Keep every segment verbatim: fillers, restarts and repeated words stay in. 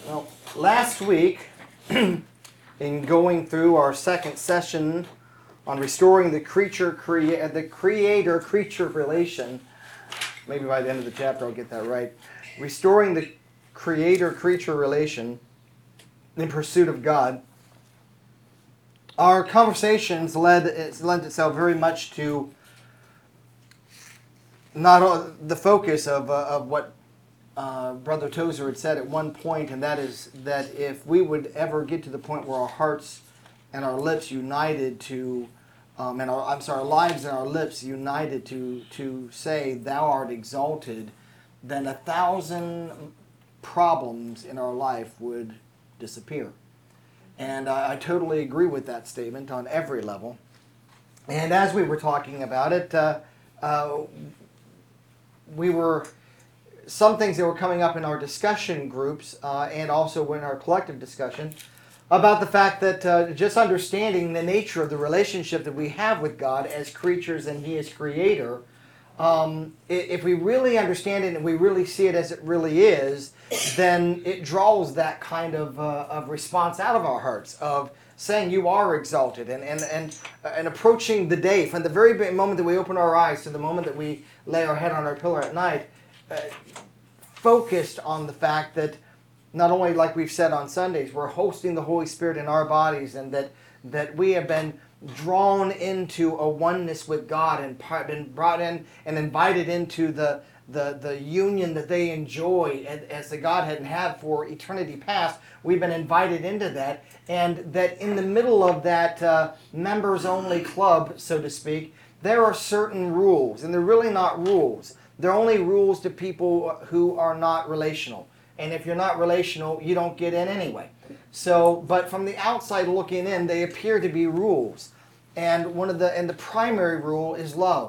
Well, last week, in going through our second session on restoring the creature, crea- the creator-creature relation, maybe by the end of the chapter I'll get that right, restoring the creator-creature relation in pursuit of God, our conversations led, it lent itself very much to not all, the focus of, uh, of what uh, Brother Tozer had said at one point, and that is that if we would ever get to the point where our hearts and our lips united to, um, and our, I'm sorry, our lives and our lips united to, to say, "Thou art exalted," then a thousand problems in our life would disappear. And I, I totally agree with that statement on every level. And as we were talking about it, uh, uh, we were, some things that were coming up in our discussion groups uh, and also in our collective discussion about the fact that uh, just understanding the nature of the relationship that we have with God as creatures and He is creator, um, if we really understand it and we really see it as it really is, then it draws that kind of, uh, of response out of our hearts of saying you are exalted, and, and, and, and approaching the day from the very moment that we open our eyes to the moment that we lay our head on our pillow at night, uh, focused on the fact that not only, like we've said on Sundays, we're hosting the Holy Spirit in our bodies, and that, that we have been drawn into a oneness with God and been brought in and invited into the the the union that they enjoy as the Godhead and have for eternity past. We've been invited into that, and that in the middle of that uh, members-only club, so to speak, there are certain rules, and they're really not rules. They're only rules to people who are not relational. And if you're not relational, you don't get in anyway. So, but from the outside looking in, they appear to be rules. And one of the and the primary rule is love.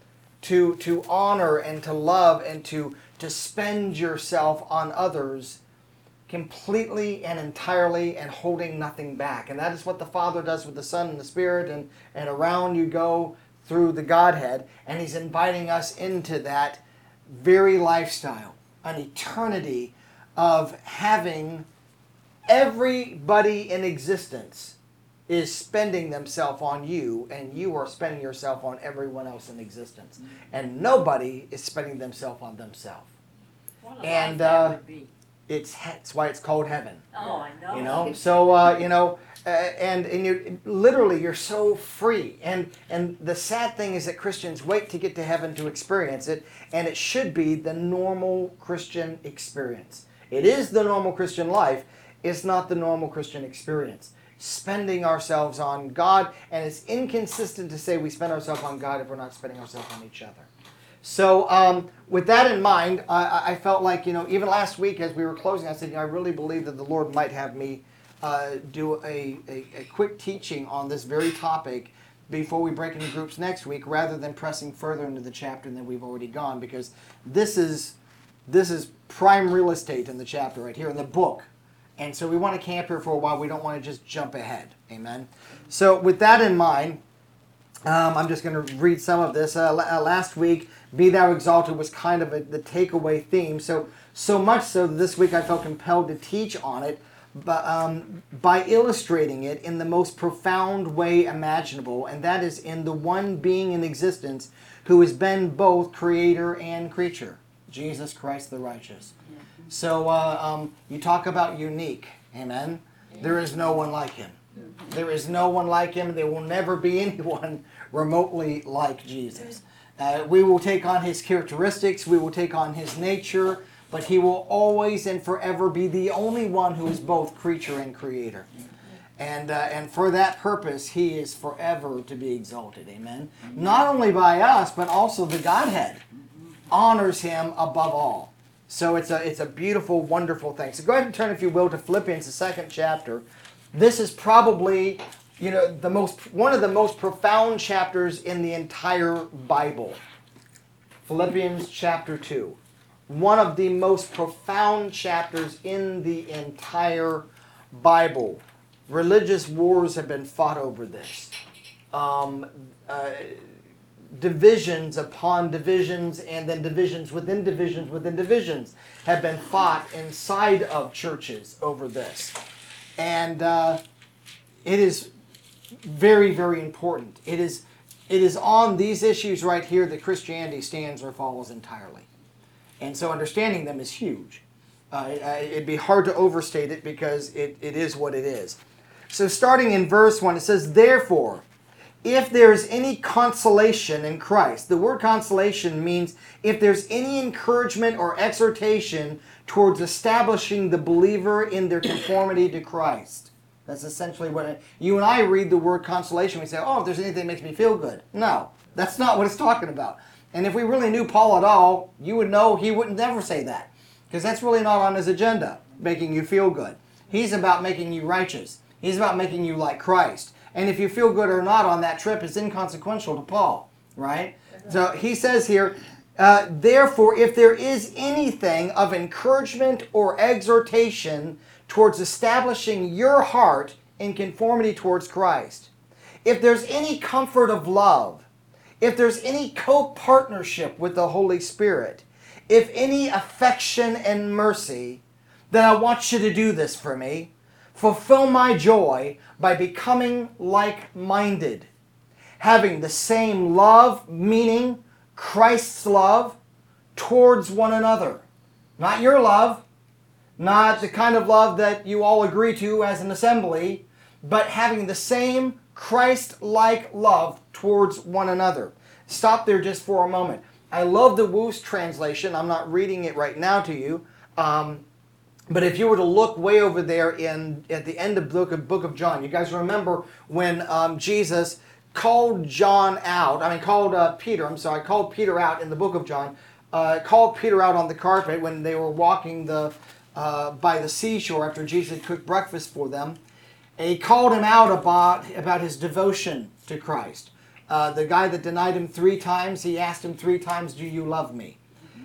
To to honor and to love and to to spend yourself on others completely and entirely and holding nothing back. And that is what the Father does with the Son and the Spirit, and, and around you go through the Godhead, and He's inviting us into that very lifestyle, an eternity of having everybody in existence is spending themselves on you, and you are spending yourself on everyone else in existence. And nobody is spending themselves on themselves. What a And life that uh, would be. it's that's why it's called heaven. Oh, I know. You know, so uh, you know, uh, and and you literally you're so free. And and the sad thing is that Christians wait to get to heaven to experience it, and it should be the normal Christian experience. It is the normal Christian life. It's not the normal Christian experience. Spending ourselves on God, and it's inconsistent to say we spend ourselves on God if we're not spending ourselves on each other. So um, with that in mind, I, I felt like, you know, even last week as we were closing, I said, you know, I really believe that the Lord might have me uh, do a, a, a quick teaching on this very topic before we break into groups next week, rather than pressing further into the chapter than we've already gone, because this is this is prime real estate in the chapter right here in the book. And so we want to camp here for a while. We don't want to just jump ahead. Amen. So with that in mind, um, I'm just going to read some of this. Uh, last week, "Be Thou Exalted" was kind of a, the takeaway theme. So so much so that this week I felt compelled to teach on it, but, um, by illustrating it in the most profound way imaginable, and that is in the one being in existence who has been both creator and creature, Jesus Christ the righteous. So uh, um, you talk about unique, amen? There is no one like Him. There is no one like Him. There will never be anyone remotely like Jesus. Uh, we will take on His characteristics. We will take on His nature. But He will always and forever be the only one who is both creature and creator. And, uh, and for that purpose, He is forever to be exalted, amen? Not only by us, but also the Godhead honors Him above all. So it's a it's a beautiful, wonderful thing. So go ahead and turn, if you will, to Philippians, the second chapter. This is probably, you know, the most one of the most profound chapters in the entire Bible. Philippians chapter two. One of the most profound chapters in the entire Bible. Religious wars have been fought over this. Um, uh, divisions upon divisions, and then divisions within divisions within divisions have been fought inside of churches over this. And uh, it is very, very important. It is, it is on these issues right here that Christianity stands or falls entirely. And so understanding them is huge. Uh, it, it'd be hard to overstate it because it, it is what it is. So starting in verse one, it says, therefore, if there's any consolation in Christ. The word consolation means if there's any encouragement or exhortation towards establishing the believer in their conformity to Christ. That's essentially what it, you and I read the word consolation. We say, oh, if there's anything that makes me feel good. No, that's not what it's talking about. And if we really knew Paul at all, you would know he wouldn't never say that. Because that's really not on his agenda, making you feel good. He's about making you righteous. He's about making you like Christ. And if you feel good or not on that trip is inconsequential to Paul, right? So he says here, uh, therefore, if there is anything of encouragement or exhortation towards establishing your heart in conformity towards Christ, if there's any comfort of love, if there's any co-partnership with the Holy Spirit, if any affection and mercy, then I want you to do this for me. Fulfill my joy by becoming like-minded, having the same love, meaning Christ's love, towards one another. Not your love, not the kind of love that you all agree to as an assembly, but having the same Christ-like love towards one another. Stop there just for a moment. I love the Wuest translation. I'm not reading it right now to you. Um, But if you were to look way over there in at the end of the book of, book of John, you guys remember when um, Jesus called John out, I mean called uh, Peter, I'm sorry, called Peter out in the book of John, uh, called Peter out on the carpet when they were walking the uh, by the seashore after Jesus cooked breakfast for them. And he called him out about, about his devotion to Christ. Uh, the guy that denied him three times, he asked him three times, do you love me?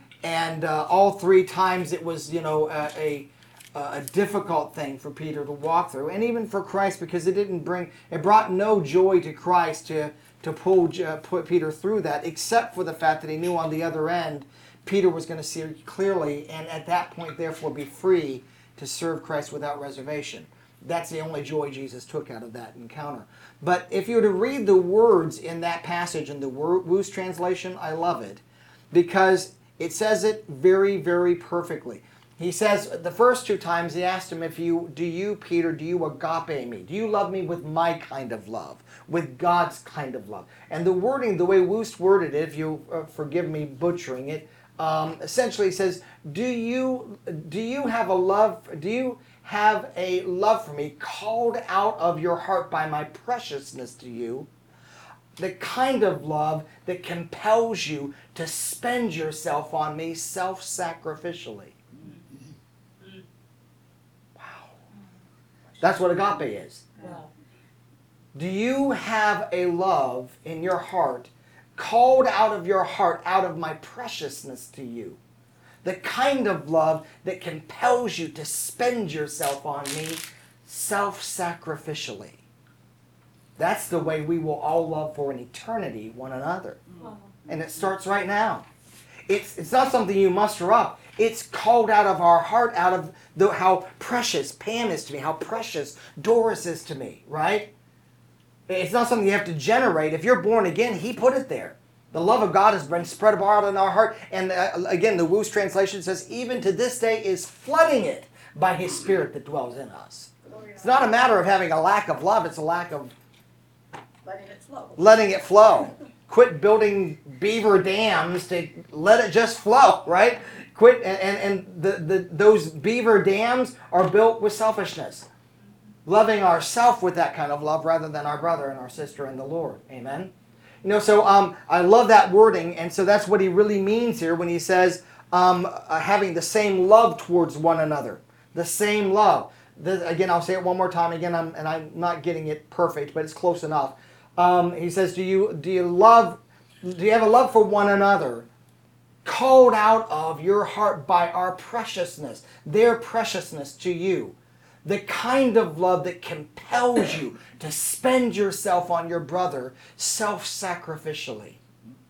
And uh, all three times it was, you know, a, a, a difficult thing for Peter to walk through. And even for Christ, because it didn't bring, it brought no joy to Christ to, to pull uh, put Peter through that, except for the fact that he knew on the other end, Peter was going to see clearly, and at that point, therefore, be free to serve Christ without reservation. That's the only joy Jesus took out of that encounter. But if you were to read the words in that passage in the Wuest translation, I love it, because it says it very, very perfectly. He says, the first two times he asked him, if you, do you, Peter, do you agape me? Do you love me with my kind of love? With God's kind of love? And the wording, the way Wuest worded it, if you uh, forgive me butchering it, um, essentially says, do you, do you have a love, do you have a love for me called out of your heart by my preciousness to you? The kind of love that compels you to spend yourself on me self-sacrificially. Wow. That's what agape is. Wow. Do you have a love in your heart called out of your heart, out of my preciousness to you? The kind of love that compels you to spend yourself on me self-sacrificially. That's the way we will all love for an eternity one another. And it starts right now. It's, it's not something you muster up. It's called out of our heart, out of the, how precious Pam is to me, how precious Doris is to me, right? It's not something you have to generate. If you're born again, He put it there. The love of God has been spread abroad in our heart. And uh, again, the Wuest translation says, even to this day is flooding it by His Spirit that dwells in us. It's not a matter of having a lack of love. It's a lack of Letting it flow. letting it flow. Quit building beaver dams to let it just flow, right? Quit, and, and, and the, the, those beaver dams are built with selfishness. Loving ourselves with that kind of love rather than our brother and our sister in the Lord. Amen? You know, so um, I love that wording, and so that's what he really means here when he says um, uh, having the same love towards one another. The same love. The, again, I'll say it one more time again, I'm, and I'm not getting it perfect, but it's close enough. Um, he says, do you, do you love, do you have a love for one another called out of your heart by our preciousness, their preciousness to you? The kind of love that compels you to spend yourself on your brother self-sacrificially.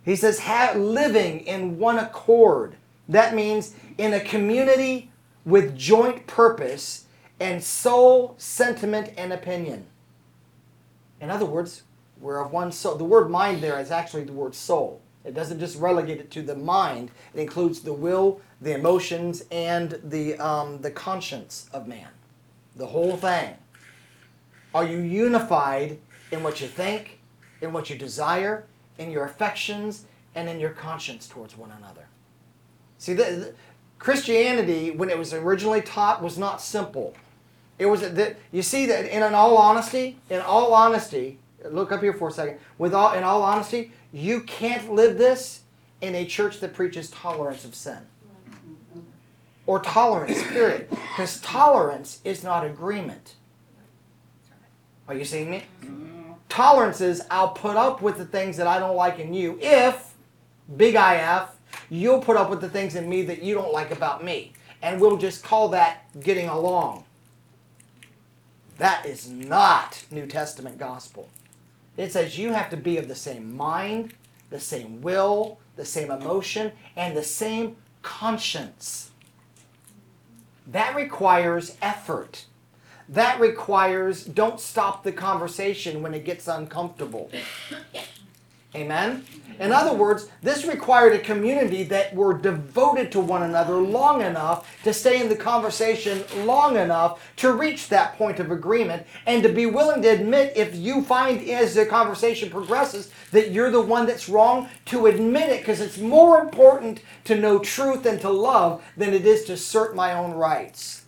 He says, ha- living in one accord. That means in a community with joint purpose and soul, sentiment, and opinion. In other words, we're of one soul. The word mind there is actually the word soul. It doesn't just relegate it to the mind. It includes the will, the emotions, and the, um, the conscience of man. The whole thing. Are you unified in what you think, in what you desire, in your affections, and in your conscience towards one another? See, the, the, Christianity, when it was originally taught, was not simple. It was that you see that in all honesty, in all honesty, look up here for a second. With all, in all honesty, you can't live this in a church that preaches tolerance of sin. Or tolerance, period. Because tolerance is not agreement. Are you seeing me? Tolerance is, I'll put up with the things that I don't like in you if, big I F, you'll put up with the things in me that you don't like about me. And we'll just call that getting along. That is not New Testament gospel. It says you have to be of the same mind, the same will, the same emotion, and the same conscience. That requires effort. That requires don't stop the conversation when it gets uncomfortable. Amen? In other words, this required a community that were devoted to one another long enough to stay in the conversation long enough to reach that point of agreement and to be willing to admit if you find as the conversation progresses that you're the one that's wrong, to admit it, because it's more important to know truth and to love than it is to assert my own rights.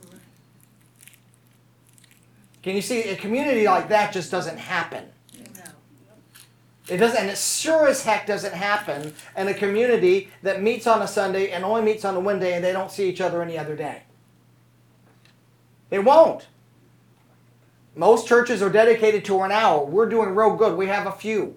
Can you see, a community like that just doesn't happen. It doesn't, and it sure as heck doesn't happen in a community that meets on a Sunday and only meets on a Wednesday and they don't see each other any other day. It won't. Most churches are dedicated to an hour. We're doing real good. We have a few.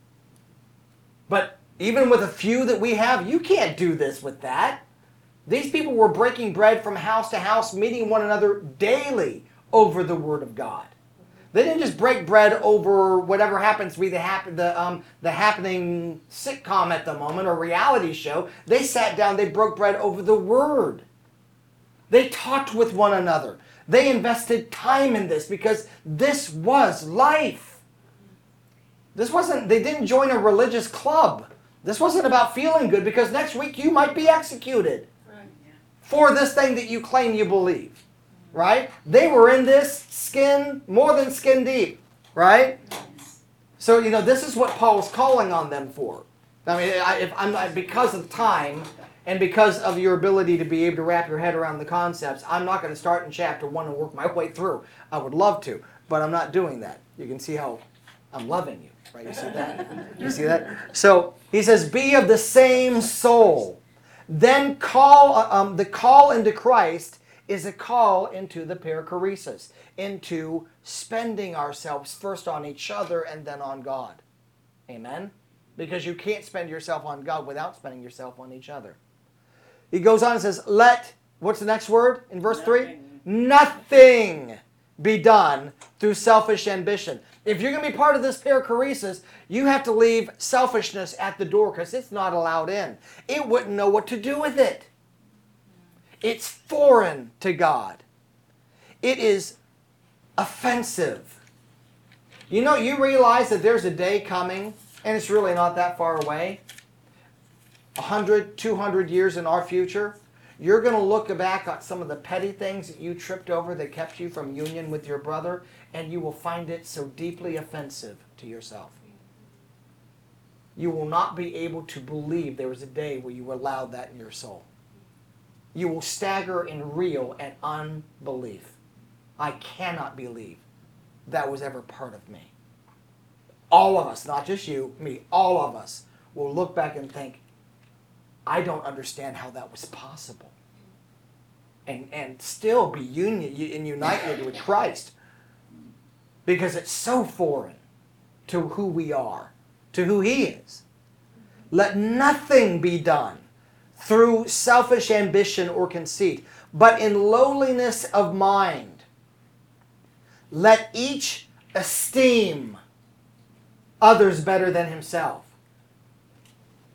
But even with a few that we have, you can't do this with that. These people were breaking bread from house to house, meeting one another daily over the Word of God. They didn't just break bread over whatever happens to be the, hap- the, um, the happening sitcom at the moment or reality show. They sat down, they broke bread over the Word. They talked with one another. They invested time in this because this was life. This wasn't, they didn't join a religious club. This wasn't about feeling good because next week you might be executed for this thing that you claim you believe. Right? They were in this skin, more than skin deep. Right? So, you know, this is what Paul's calling on them for. I mean, I, if I'm, I, because of time and because of your ability to be able to wrap your head around the concepts, I'm not going to start in chapter one and work my way through. I would love to, but I'm not doing that. You can see how I'm loving you. Right? You see that? You see that? So, he says, be of the same soul. Then call, um, the call into Christ is a call into the perichoresis, into spending ourselves first on each other and then on God. Amen? Because you can't spend yourself on God without spending yourself on each other. He goes on and says, let, what's the next word in verse three? Nothing be done through selfish ambition. If you're going to be part of this perichoresis, you have to leave selfishness at the door because it's not allowed in. It wouldn't know what to do with it. It's foreign to God. It is offensive. You know, you realize that there's a day coming, and it's really not that far away, one hundred, two hundred years in our future, you're going to look back at some of the petty things that you tripped over that kept you from union with your brother, and you will find it so deeply offensive to yourself. You will not be able to believe there was a day where you allowed that in your soul. You will stagger and reel at unbelief. I cannot believe that was ever part of me. All of us, not just you, me, all of us will look back and think, I don't understand how that was possible. And, and still be union, and united with Christ. Because it's so foreign to who we are, to who He is. Let nothing be done through selfish ambition or conceit, but in lowliness of mind. Let each esteem others better than himself.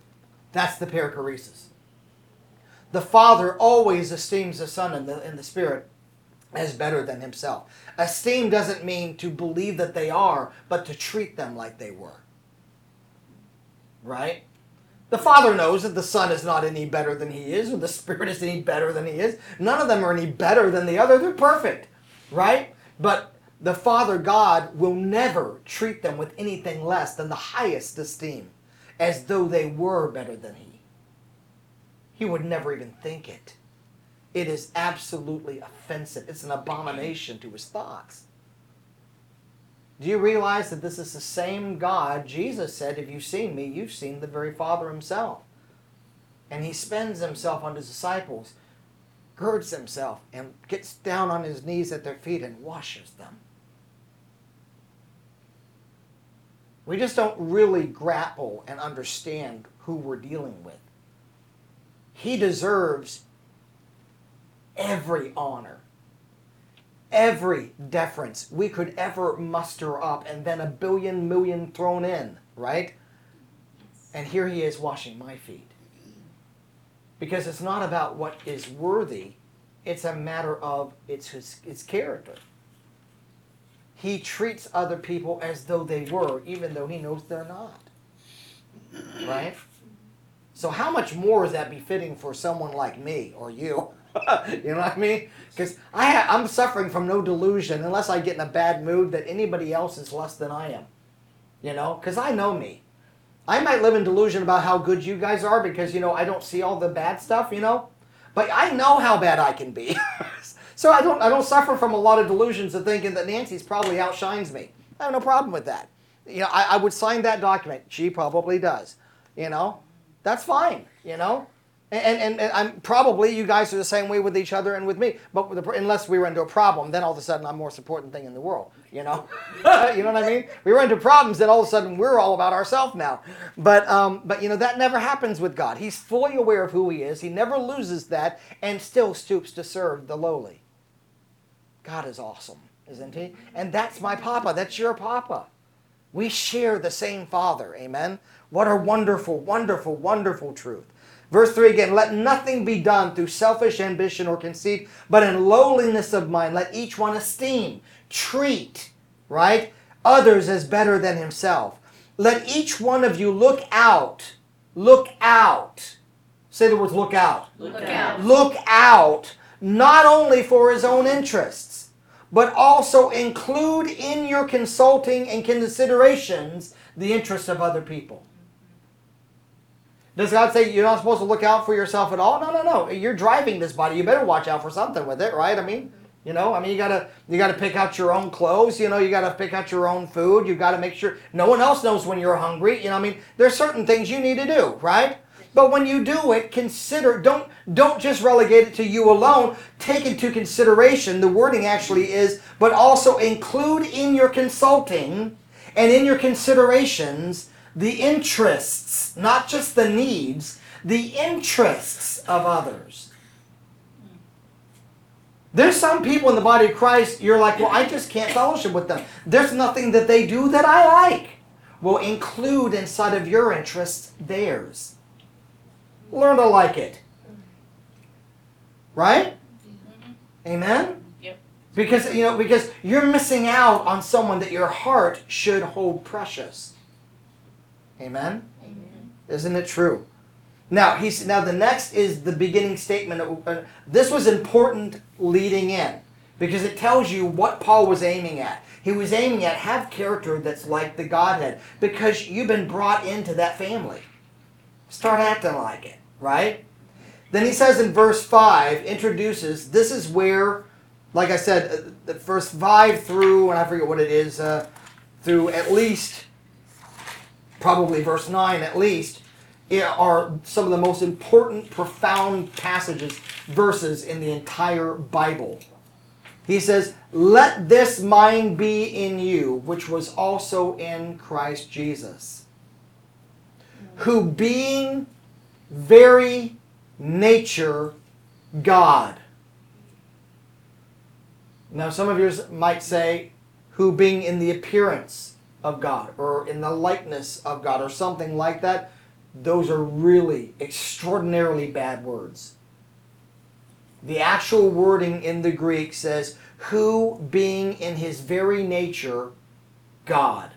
That's the perichoresis. The Father always esteems the Son and the, and the Spirit as better than himself. Esteem doesn't mean to believe that they are, but to treat them like they were. Right? The Father knows that the Son is not any better than he is, or the Spirit is any better than he is. None of them are any better than the other. They're perfect. Right? But the Father God will never treat them with anything less than the highest esteem, as though they were better than he. He would never even think it. It is absolutely offensive. It's an abomination to his thoughts. Do you realize that this is the same God? Jesus said, if you've seen me, you've seen the very Father himself. And he spends himself on his disciples, girds himself, and gets down on his knees at their feet and washes them. We just don't really grapple and understand who we're dealing with. He deserves every honor, every deference we could ever muster up, and then a billion million thrown in, right? And here he is washing my feet. Because it's not about what is worthy, it's a matter of it's his, his character. He treats other people as though they were, even though he knows they're not. Right? So how much more is that befitting for someone like me or you? You know what I mean? Because I ha- I'm suffering from no delusion unless I get in a bad mood that anybody else is less than I am. You know? Because I know me. I might live in delusion about how good you guys are because, you know, I don't see all the bad stuff, you know? But I know how bad I can be. So I don't I don't suffer from a lot of delusions of thinking that Nancy's probably outshines me. I have no problem with that. You know, I, I would sign that document. She probably does. You know? That's fine, you know? And, and, and I'm probably you guys are the same way with each other and with me. But with the, unless we run into a problem, then all of a sudden I'm the most important thing in the world. You know? You know what I mean? We run into problems, then all of a sudden we're all about ourselves now. But, um, but, you know, that never happens with God. He's fully aware of who he is. He never loses that and still stoops to serve the lowly. God is awesome, isn't he? And that's my papa. That's your papa. We share the same Father. Amen? What a wonderful, wonderful, wonderful truth. Verse three again, let nothing be done through selfish ambition or conceit, but in lowliness of mind, let each one esteem, treat, right, others as better than himself. Let each one of you look out, look out. Say the words, look out. Look out. Look out, not only for his own interests, but also include in your consulting and considerations the interests of other people. Does God say you're not supposed to look out for yourself at all? No, no, no. You're driving this body. You better watch out for something with it, right? I mean, you know, I mean, you gotta you gotta pick out your own clothes. You know, you gotta pick out your own food. You gotta make sure no one else knows when you're hungry. You know, I mean, there's certain things you need to do, right? But when you do it, consider, don't, don't just relegate it to you alone. Take into consideration, the wording actually is, but also include in your consulting and in your considerations the interests, not just the needs, the interests of others. There's some people in the body of Christ, you're like, well, I just can't fellowship with them. There's nothing that they do that I like. Well, include inside of your interests theirs. Learn to like it. Right? Mm-hmm. Amen? Yep. Because, you know, because you're missing out on someone that your heart should hold precious. Amen? Amen. Isn't it true? Now, he's, now the next is the beginning statement. Of, uh, this was important leading in because it tells you what Paul was aiming at. He was aiming at have character that's like the Godhead because you've been brought into that family. Start acting like it, right? Then he says in verse five, introduces, this is where, like I said, the verse five through, and I forget what it is, uh, through at least, probably verse nine at least, are some of the most important, profound passages, verses in the entire Bible. He says, let this mind be in you, which was also in Christ Jesus, who being very nature God. Now some of you might say, who being in the appearance of God, or in the likeness of God, or something like that. those are really extraordinarily bad words. The actual wording in the Greek says, who being in his very nature God,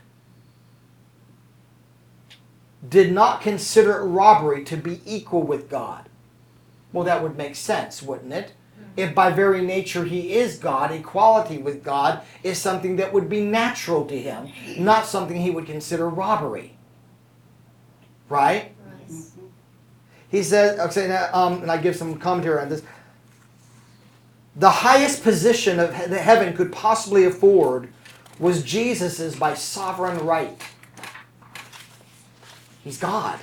did not consider it robbery to be equal with God. Well, that would make sense, wouldn't it? If by very nature he is God, equality with God is something that would be natural to him, not something he would consider robbery. Right? Right. He says, okay, now, um, and I give some commentary on this. The highest position of that heaven could possibly afford was Jesus's by sovereign right. He's God.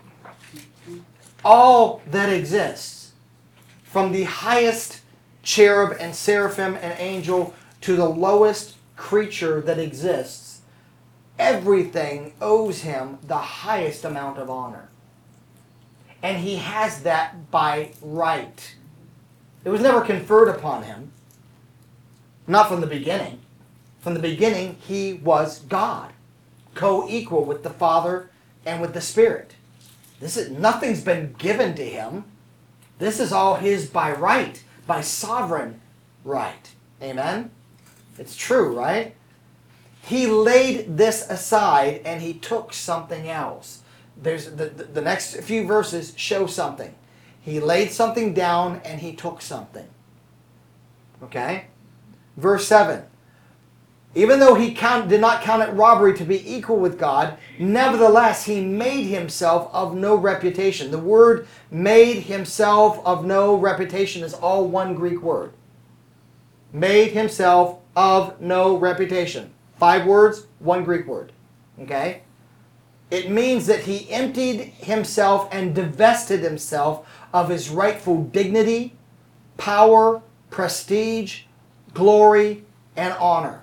All that exists, from the highest cherub and seraphim and angel to the lowest creature that exists, everything owes him the highest amount of honor. And he has that by right. It was never conferred upon him. Not from the beginning. From the beginning, he was God, co-equal with the Father and with the Spirit. This is nothing's been given to him. This is all his by right, by sovereign right. Amen? It's true, right? He laid this aside and he took something else. There's the, the, the next few verses show something. He laid something down and he took something. Okay? Verse seven. Even though he count, did not count it robbery to be equal with God, nevertheless he made himself of no reputation. The word made himself of no reputation is all one Greek word. Made himself of no reputation. Five words, one Greek word. Okay? It means that he emptied himself and divested himself of his rightful dignity, power, prestige, glory, and honor.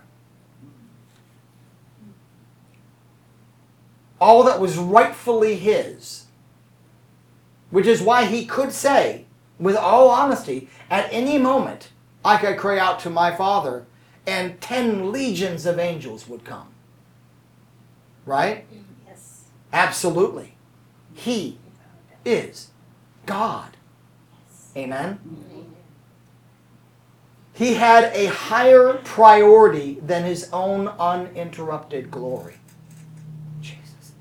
All that was rightfully his. Which is why he could say, with all honesty, at any moment, I could cry out to my Father, and ten legions of angels would come. Right? Yes. Absolutely. He is God. Amen? He had a higher priority than his own uninterrupted glory. Jesus.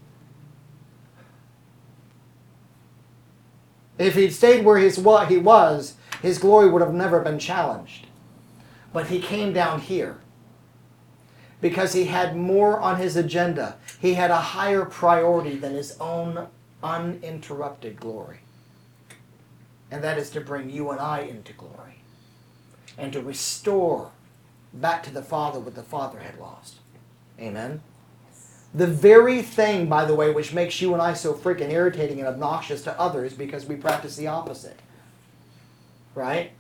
If he'd stayed where his, what he was, his glory would have never been challenged. But he came down here because he had more on his agenda. He had a higher priority than his own uninterrupted glory. And that is to bring you and I into glory. And to restore back to the Father what the Father had lost. Amen? The very thing, by the way, which makes you and I so freaking irritating and obnoxious to others because we practice the opposite. Right?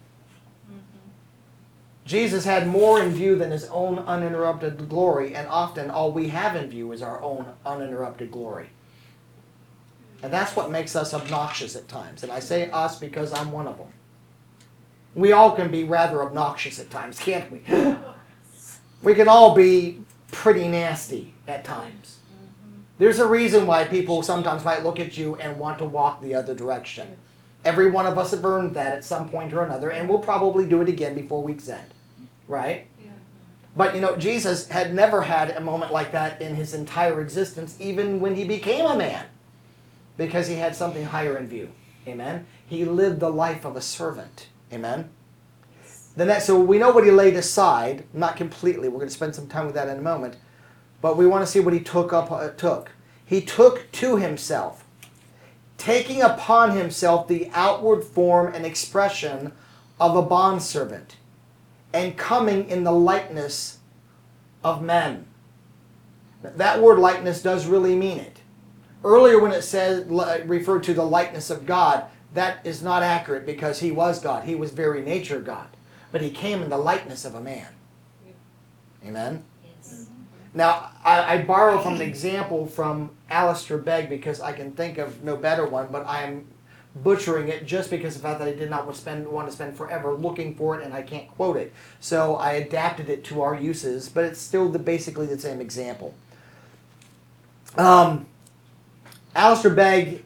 Jesus had more in view than his own uninterrupted glory, and often all we have in view is our own uninterrupted glory. And that's what makes us obnoxious at times. And I say us because I'm one of them. We all can be rather obnoxious at times, can't we? We can all be pretty nasty at times. There's a reason why people sometimes might look at you and want to walk the other direction. Every one of us have earned that at some point or another, and we'll probably do it again before week's end. Right? Yeah. But you know, Jesus had never had a moment like that in his entire existence, even when he became a man, because he had something higher in view. Amen? He lived the life of a servant. Amen? The next, so we know what he laid aside, not completely. We're going to spend some time with that in a moment. But we want to see what he took up. Uh, took. He took to himself, taking upon himself the outward form and expression of a bondservant, and coming in the likeness of men. That word likeness does really mean it. Earlier when it says, referred to the likeness of God, that is not accurate because he was God. He was very nature God. But he came in the likeness of a man. Amen? Yes. Now, I, I borrow from an example from Alistair Begg because I can think of no better one, but I am butchering it just because of the fact that I did not want to spend, want to spend forever looking for it and I can't quote it. So I adapted it to our uses, but it's still the, basically the same example. Um, Alistair Begg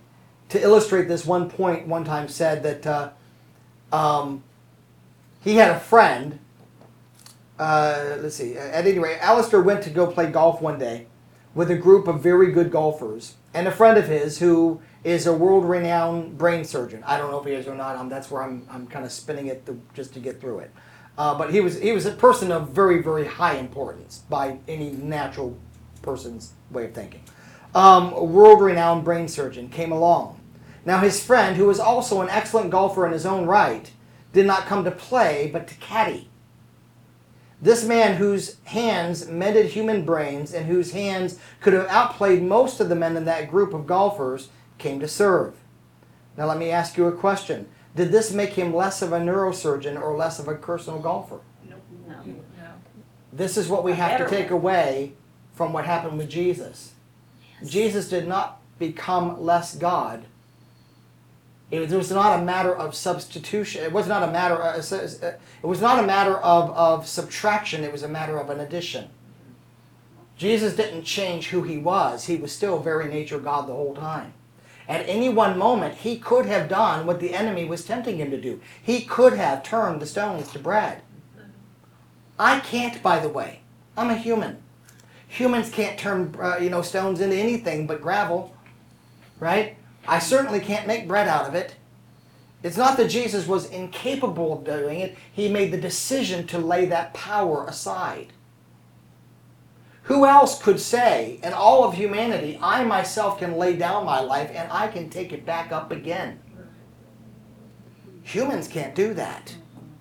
to illustrate this one point, one time said that uh, um, he had a friend. Uh, let's see. At any rate, Alistair went to go play golf one day with a group of very good golfers and a friend of his who is a world-renowned brain surgeon. I don't know if he is or not. Um, that's where I'm. I'm kind of spinning it to, just to get through it. Uh, but he was he was a person of very very high importance by any natural person's way of thinking. Um, a world-renowned brain surgeon came along. Now his friend, who was also an excellent golfer in his own right, did not come to play but to caddy. This man whose hands mended human brains and whose hands could have outplayed most of the men in that group of golfers came to serve. Now let me ask you a question. Did this make him less of a neurosurgeon or less of a personal golfer? No, no, no. This is what we have to take away from what happened with Jesus. Yes. Jesus did not become less God. It was not a matter of substitution. It was not a matter. Of, it was not a matter of, of subtraction. It was a matter of an addition. Jesus didn't change who he was. He was still very nature God the whole time. At any one moment, he could have done what the enemy was tempting him to do. He could have turned the stones to bread. I can't, by the way. I'm a human. Humans can't turn uh, you know stones into anything but gravel, right? I certainly can't make bread out of it. It's not that Jesus was incapable of doing it. He made the decision to lay that power aside. Who else could say in all of humanity, I myself can lay down my life and I can take it back up again? Humans can't do that.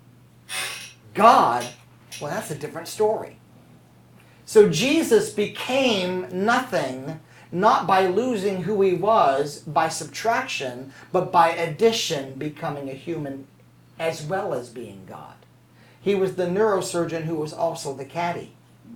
God, well, that's a different story. So Jesus became nothing, not by losing who he was by subtraction, but by addition, becoming a human as well as being God. He was the neurosurgeon who was also the caddy.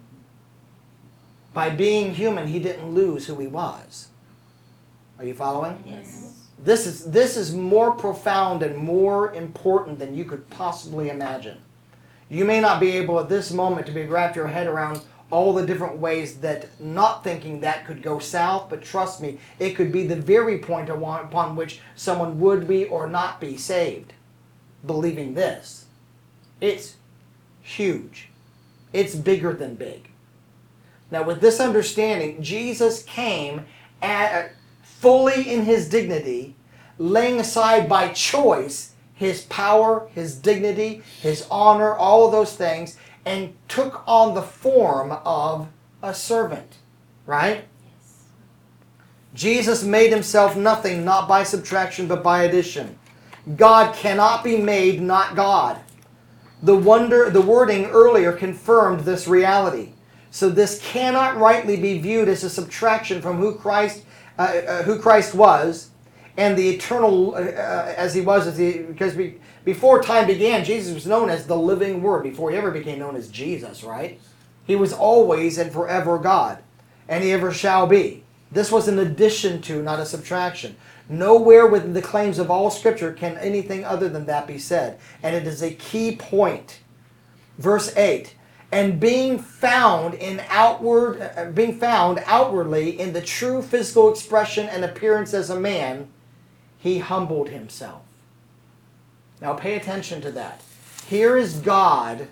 By being human, he didn't lose who he was. Are you following? Yes. This is, this is more profound and more important than you could possibly imagine. You may not be able at this moment to be wrap your head around all the different ways that not thinking that could go south, but trust me, it could be the very point upon which someone would be or not be saved. Believing this. It's huge. It's bigger than big. Now with this understanding, Jesus came at, fully in his dignity, laying aside by choice his power, his dignity, his honor, all of those things, and took on the form of a servant. Right? Yes. Jesus made himself nothing, not by subtraction, but by addition. God cannot be made not God. The wonder, the wording earlier confirmed this reality. So this cannot rightly be viewed as a subtraction from who Christ, uh, uh, who Christ was, and the eternal uh, uh, as he was, as he, because we, before time began, Jesus was known as the living Word. Before he ever became known as Jesus, right? He was always and forever God, and he ever shall be. This was an addition to, not a subtraction. Nowhere within the claims of all Scripture can anything other than that be said, and it is a key point. Verse eight. And being found in outward, uh, being found outwardly in the true physical expression and appearance as a man, he humbled himself. Now pay attention to that. Here is God,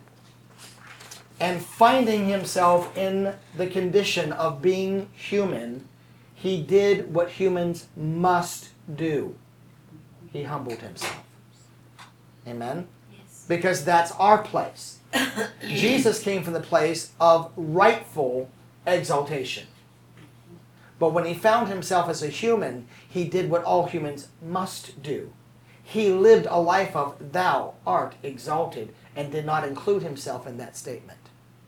and finding himself in the condition of being human, he did what humans must do. He humbled himself. Amen? Yes. Because that's our place. Jesus came from the place of rightful exaltation. But when he found himself as a human, he did what all humans must do. He lived a life of thou art exalted and did not include himself in that statement.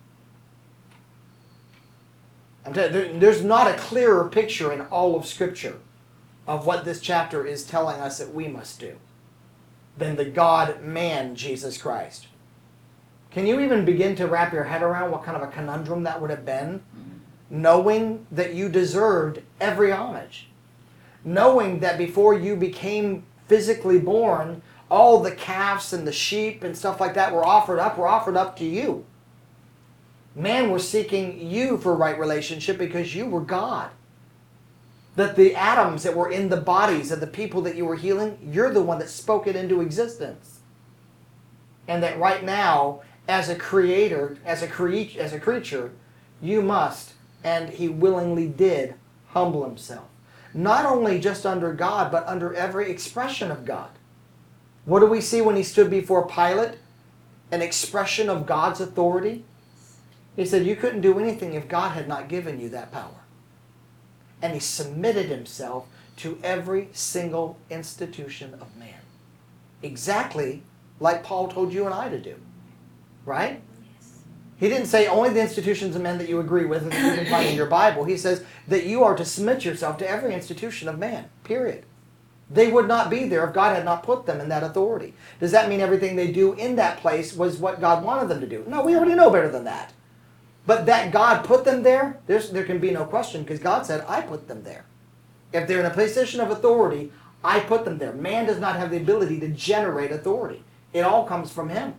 I'm telling you, there's not a clearer picture in all of Scripture of what this chapter is telling us that we must do than the God-man Jesus Christ. Can you even begin to wrap your head around what kind of a conundrum that would have been? Knowing that you deserved every homage. Knowing that before you became physically born, all the calves and the sheep and stuff like that were offered up, were offered up to you. Man was seeking you for right relationship because you were God. That the atoms that were in the bodies of the people that you were healing, you're the one that spoke it into existence. And that right now, as a creator, as a crea- as a creature, you must, and he willingly did, humble himself. Not only just under God, but under every expression of God. What do we see when he stood before Pilate? An expression of God's authority. He said, you couldn't do anything if God had not given you that power. And he submitted himself to every single institution of man. Exactly like Paul told you and I to do. Right? He didn't say only the institutions of men that you agree with and that you can find in your Bible. He says that you are to submit yourself to every institution of man. Period. They would not be there if God had not put them in that authority. Does that mean everything they do in that place was what God wanted them to do? No, we already know better than that. But that God put them there, there's, there can be no question because God said, I put them there. If they're in a position of authority, I put them there. Man does not have the ability to generate authority. It all comes from him.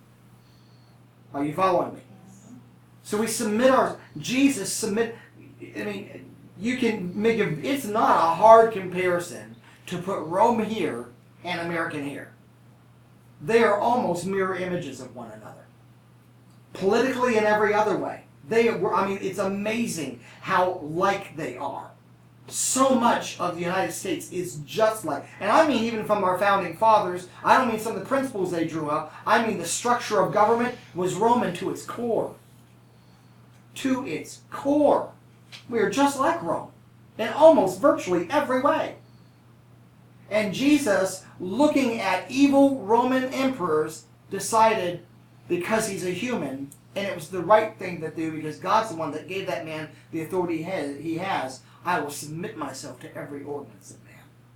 Are you following me? So we submit our, Jesus submit, I mean, you can make a, it's not a hard comparison to put Rome here and American here. They are almost mirror images of one another. Politically and every other way. They were, I mean, it's amazing how like they are. So much of the United States is just like, and I mean even from our founding fathers, I don't mean some of the principles they drew up, I mean the structure of government was Roman to its core. To its core. We are just like Rome in almost virtually every way. And Jesus, looking at evil Roman emperors, decided, because he's a human, and it was the right thing to do because God's the one that gave that man the authority he has, he has I will submit myself to every ordinance of man.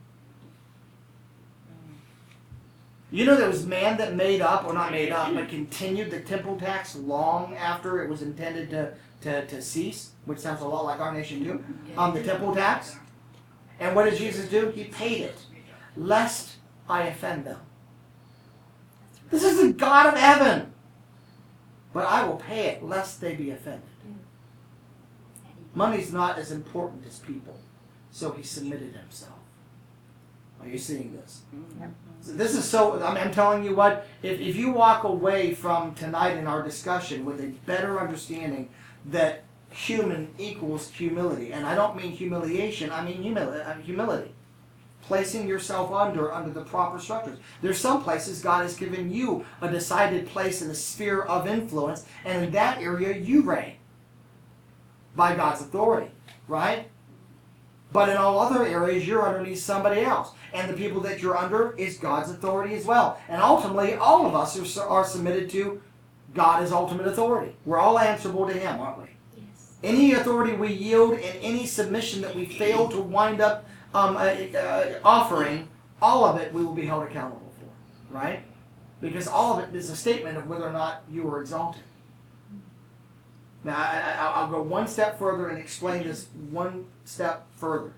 You know there was man that made up, or not made up, but continued the temple tax long after it was intended to, to, to cease, which sounds a lot like our nation too, um, the temple tax. And what did Jesus do? He paid it, lest I offend them. This is the God of heaven. But I will pay it, lest they be offended. Money's not as important as people, so he submitted himself. Are you seeing this? Yep. So this is so, I mean, I'm telling you what, if, if you walk away from tonight in our discussion with a better understanding that human equals humility, and I don't mean humiliation, I mean humility, humility. Placing yourself under, under the proper structures. There's some places God has given you a decided place in the sphere of influence, and in that area you reign by God's authority, right? But in all other areas, you're underneath somebody else. And the people that you're under is God's authority as well. And ultimately, all of us are, are submitted to God as ultimate authority. We're all answerable to Him, aren't we? Yes. Any authority we yield and any submission that we fail to wind up um, uh, uh, offering, all of it we will be held accountable for, right? Because all of it is a statement of whether or not you are exalted. Now, I, I, I'll go one step further and explain this one step further.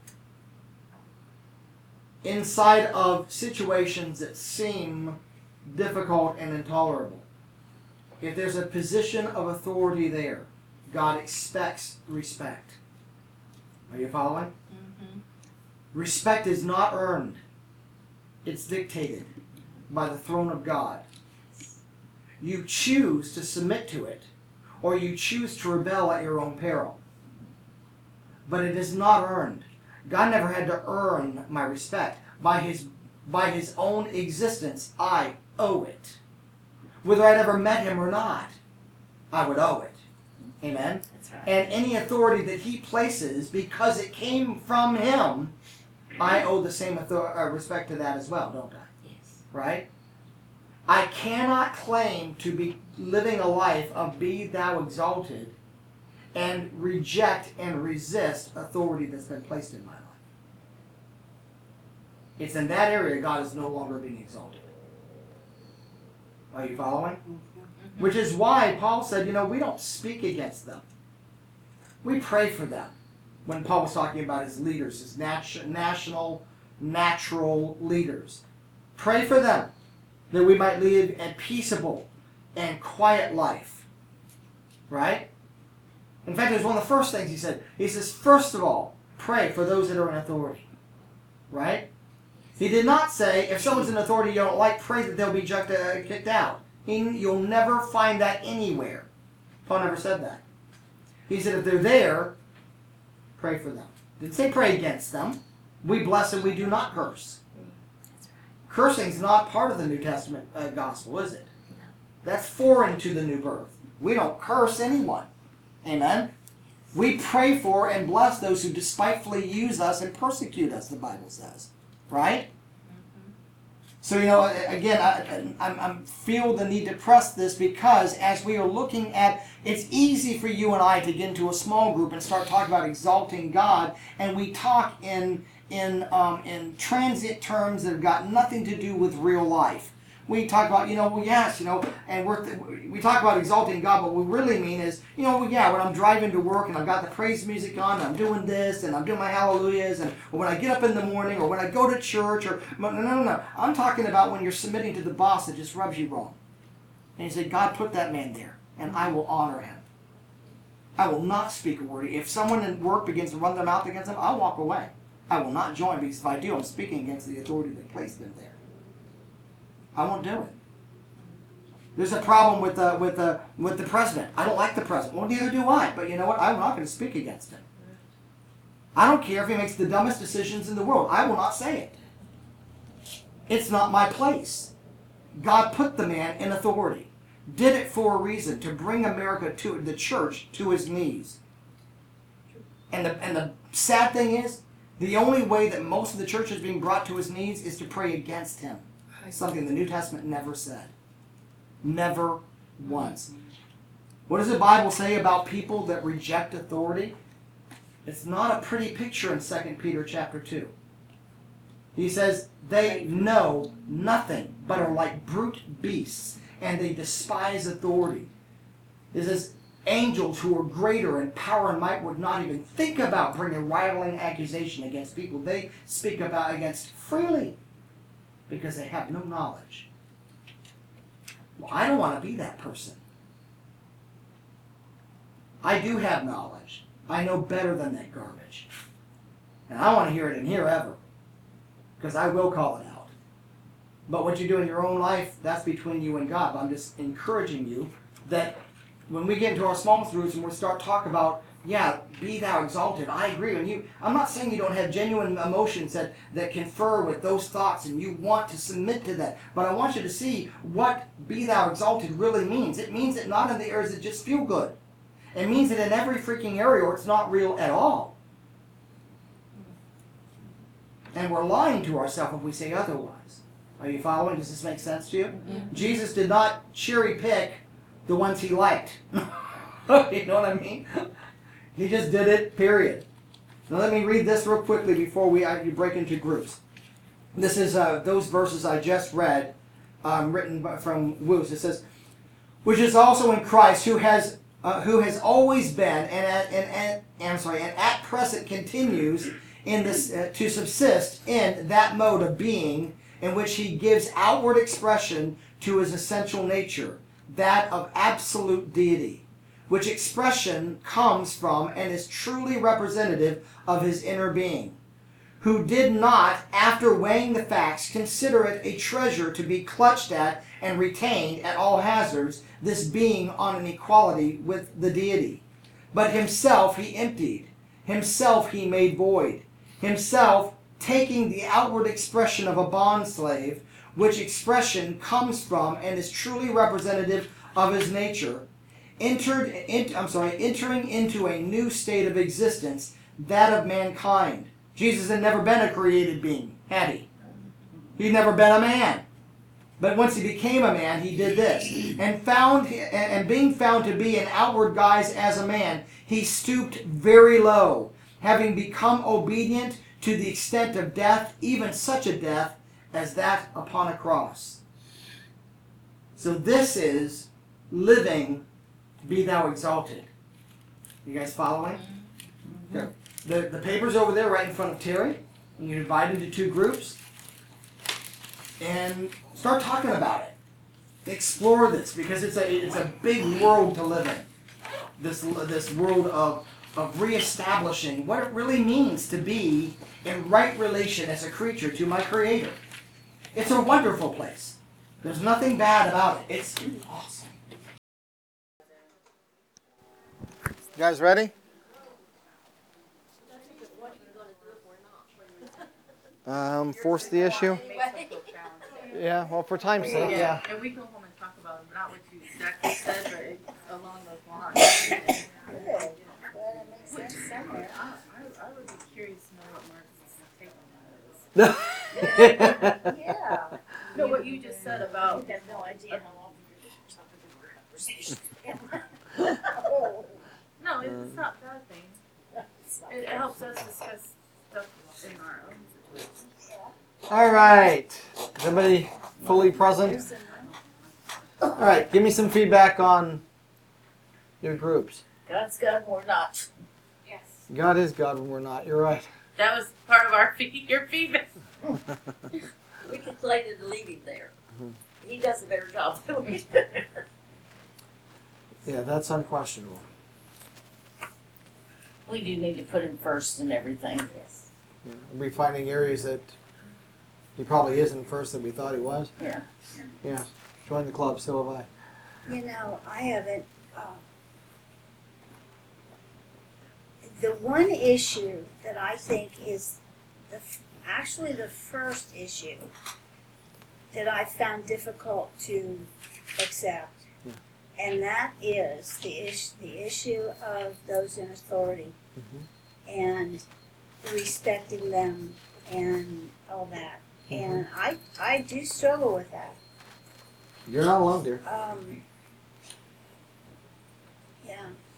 Inside of situations that seem difficult and intolerable, if there's a position of authority there, God expects respect. Are you following? Mm-hmm. Respect is not earned. It's dictated by the throne of God. You choose to submit to it, or you choose to rebel at your own peril. But it is not earned. God never had to earn my respect. By his, by his own existence, I owe it. Whether I'd ever met him or not, I would owe it. Amen? That's right. And any authority that he places, because it came from him, I owe the same author- uh, respect to that as well, don't I? Yes. Right? I cannot claim to be living a life of be thou exalted and reject and resist authority that's been placed in my life. It's in that area God is no longer being exalted. Are you following? Mm-hmm. Which is why Paul said, you know, we don't speak against them. We pray for them. When Paul was talking about his leaders, his nat- national, natural leaders. Pray for them that we might live a peaceable and quiet life. Right? In fact, it was one of the first things he said. He says, first of all, pray for those that are in authority. Right? He did not say, if someone's in authority you don't like, pray that they'll be jucked, uh, kicked out. He, you'll never find that anywhere. Paul never said that. He said if they're there, pray for them. Didn't say pray against them. We bless and we do not curse. Cursing's not part of the New Testament uh, gospel, is it? That's foreign to the new birth. We don't curse anyone. Amen? We pray for and bless those who despitefully use us and persecute us, the Bible says. Right? So, you know, again, I, I, I feel the need to press this because as we are looking at, it's easy for you and I to get into a small group and start talking about exalting God, and we talk in in um, in transient terms that have got nothing to do with real life. We talk about, you know, well, yes, you know, and we're th- we talk about exalting God, but what we really mean is, you know, well, yeah, when I'm driving to work and I've got the praise music on, and I'm doing this, and I'm doing my hallelujahs, and or when I get up in the morning, or when I go to church, or no, no, no, no. I'm talking about when you're submitting to the boss that just rubs you wrong, and you say, God put that man there, and I will honor him. I will not speak a word. If someone in work begins to run their mouth against him, I'll walk away. I will not join, because if I do, I'm speaking against the authority that placed them there. I won't do it. There's a problem with the with the with the president. I don't like the president. Well, neither do I. But you know what? I'm not going to speak against him. I don't care if he makes the dumbest decisions in the world. I will not say it. It's not my place. God put the man in authority. Did it for a reason, to bring America to the church to his knees. And the and the sad thing is, the only way that most of the church is being brought to his knees is to pray against him. Something the New Testament never said. Never once. What does the Bible say about people that reject authority? It's not a pretty picture in Second Peter chapter two. He says, they know nothing, but are like brute beasts, and they despise authority. It says, angels who are greater in power and might would not even think about bringing rivaling accusation against people. They speak about against freely, because they have no knowledge. Well, I don't want to be that person. I do have knowledge. I know better than that garbage. And I want to hear it in here ever. Because I will call it out. But what you do in your own life, that's between you and God. But I'm just encouraging you that when we get into our small groups and we start talking about, yeah, be thou exalted. I agree with you. I'm not saying you don't have genuine emotions that, that confer with those thoughts and you want to submit to that. But I want you to see what be thou exalted really means. It means it not in the areas that just feel good. It means it in every freaking area or it's not real at all. And we're lying to ourselves if we say otherwise. Are you following? Does this make sense to you? Mm-hmm. Jesus did not cherry pick the ones he liked. You know what I mean? He just did it, period. Now let me read this real quickly before we uh, you break into groups. This is uh, those verses I just read, um, written by, from Woos. It says, which is also in Christ, who has uh, who has always been, and at, and, and, and I'm sorry, and at present continues in this uh, to subsist in that mode of being in which he gives outward expression to his essential nature, that of absolute deity, which expression comes from and is truly representative of his inner being, who did not, after weighing the facts, consider it a treasure to be clutched at and retained at all hazards, this being on an equality with the deity. But himself he emptied, himself he made void, himself taking the outward expression of a bondslave, which expression comes from and is truly representative of his nature, entered in, I'm sorry, entering into a new state of existence, that of mankind. Jesus had never been a created being, had he? He'd never been a man. But once he became a man, he did this. And found and being found to be in outward guise as a man, he stooped very low, having become obedient to the extent of death, even such a death as that upon a cross. So this is living, be thou exalted. You guys following? Mm-hmm. The, the paper's over there right in front of Terry. And you divide into two groups. And start talking about it. Explore this, because it's a it's a big world to live in. This this world of of reestablishing what it really means to be in right relation as a creature to my Creator. It's a wonderful place. There's nothing bad about it. It's awesome. You guys ready? Um, force the issue? Yeah, well, for time's sake, yeah. And we go home and talk about it, not what you exactly said, but it- along those lines. Good. Well, it makes sense somewhere. I, I, I would be curious to know what Marcus's take on that is. Yeah. No, what you just said about, You have no idea how long we've been talking Oh. no, it's not that thing. It, it helps us discuss stuff in our own situation. All right. Is everybody fully present? All right. Give me some feedback on your groups. God's God, we're not. Yes. God is God when we're not. You're right. That was part of our fee- your feedback. We complained to leave him there. He does a better job than we do. Yeah, that's unquestionable. We do need to put him first in everything. Yes. Yeah. Are we finding areas that he probably isn't first that we thought he was? Yeah. Yeah. Join the club, so have I. You know, I haven't, uh, the one issue that I think is the, f- actually the first issue that I found difficult to accept. Yeah. And that is the issue, the issue of those in authority Mhm. and respecting them and all that. Mhm. And I, I do struggle with that. You're not alone, dear. Um, yeah.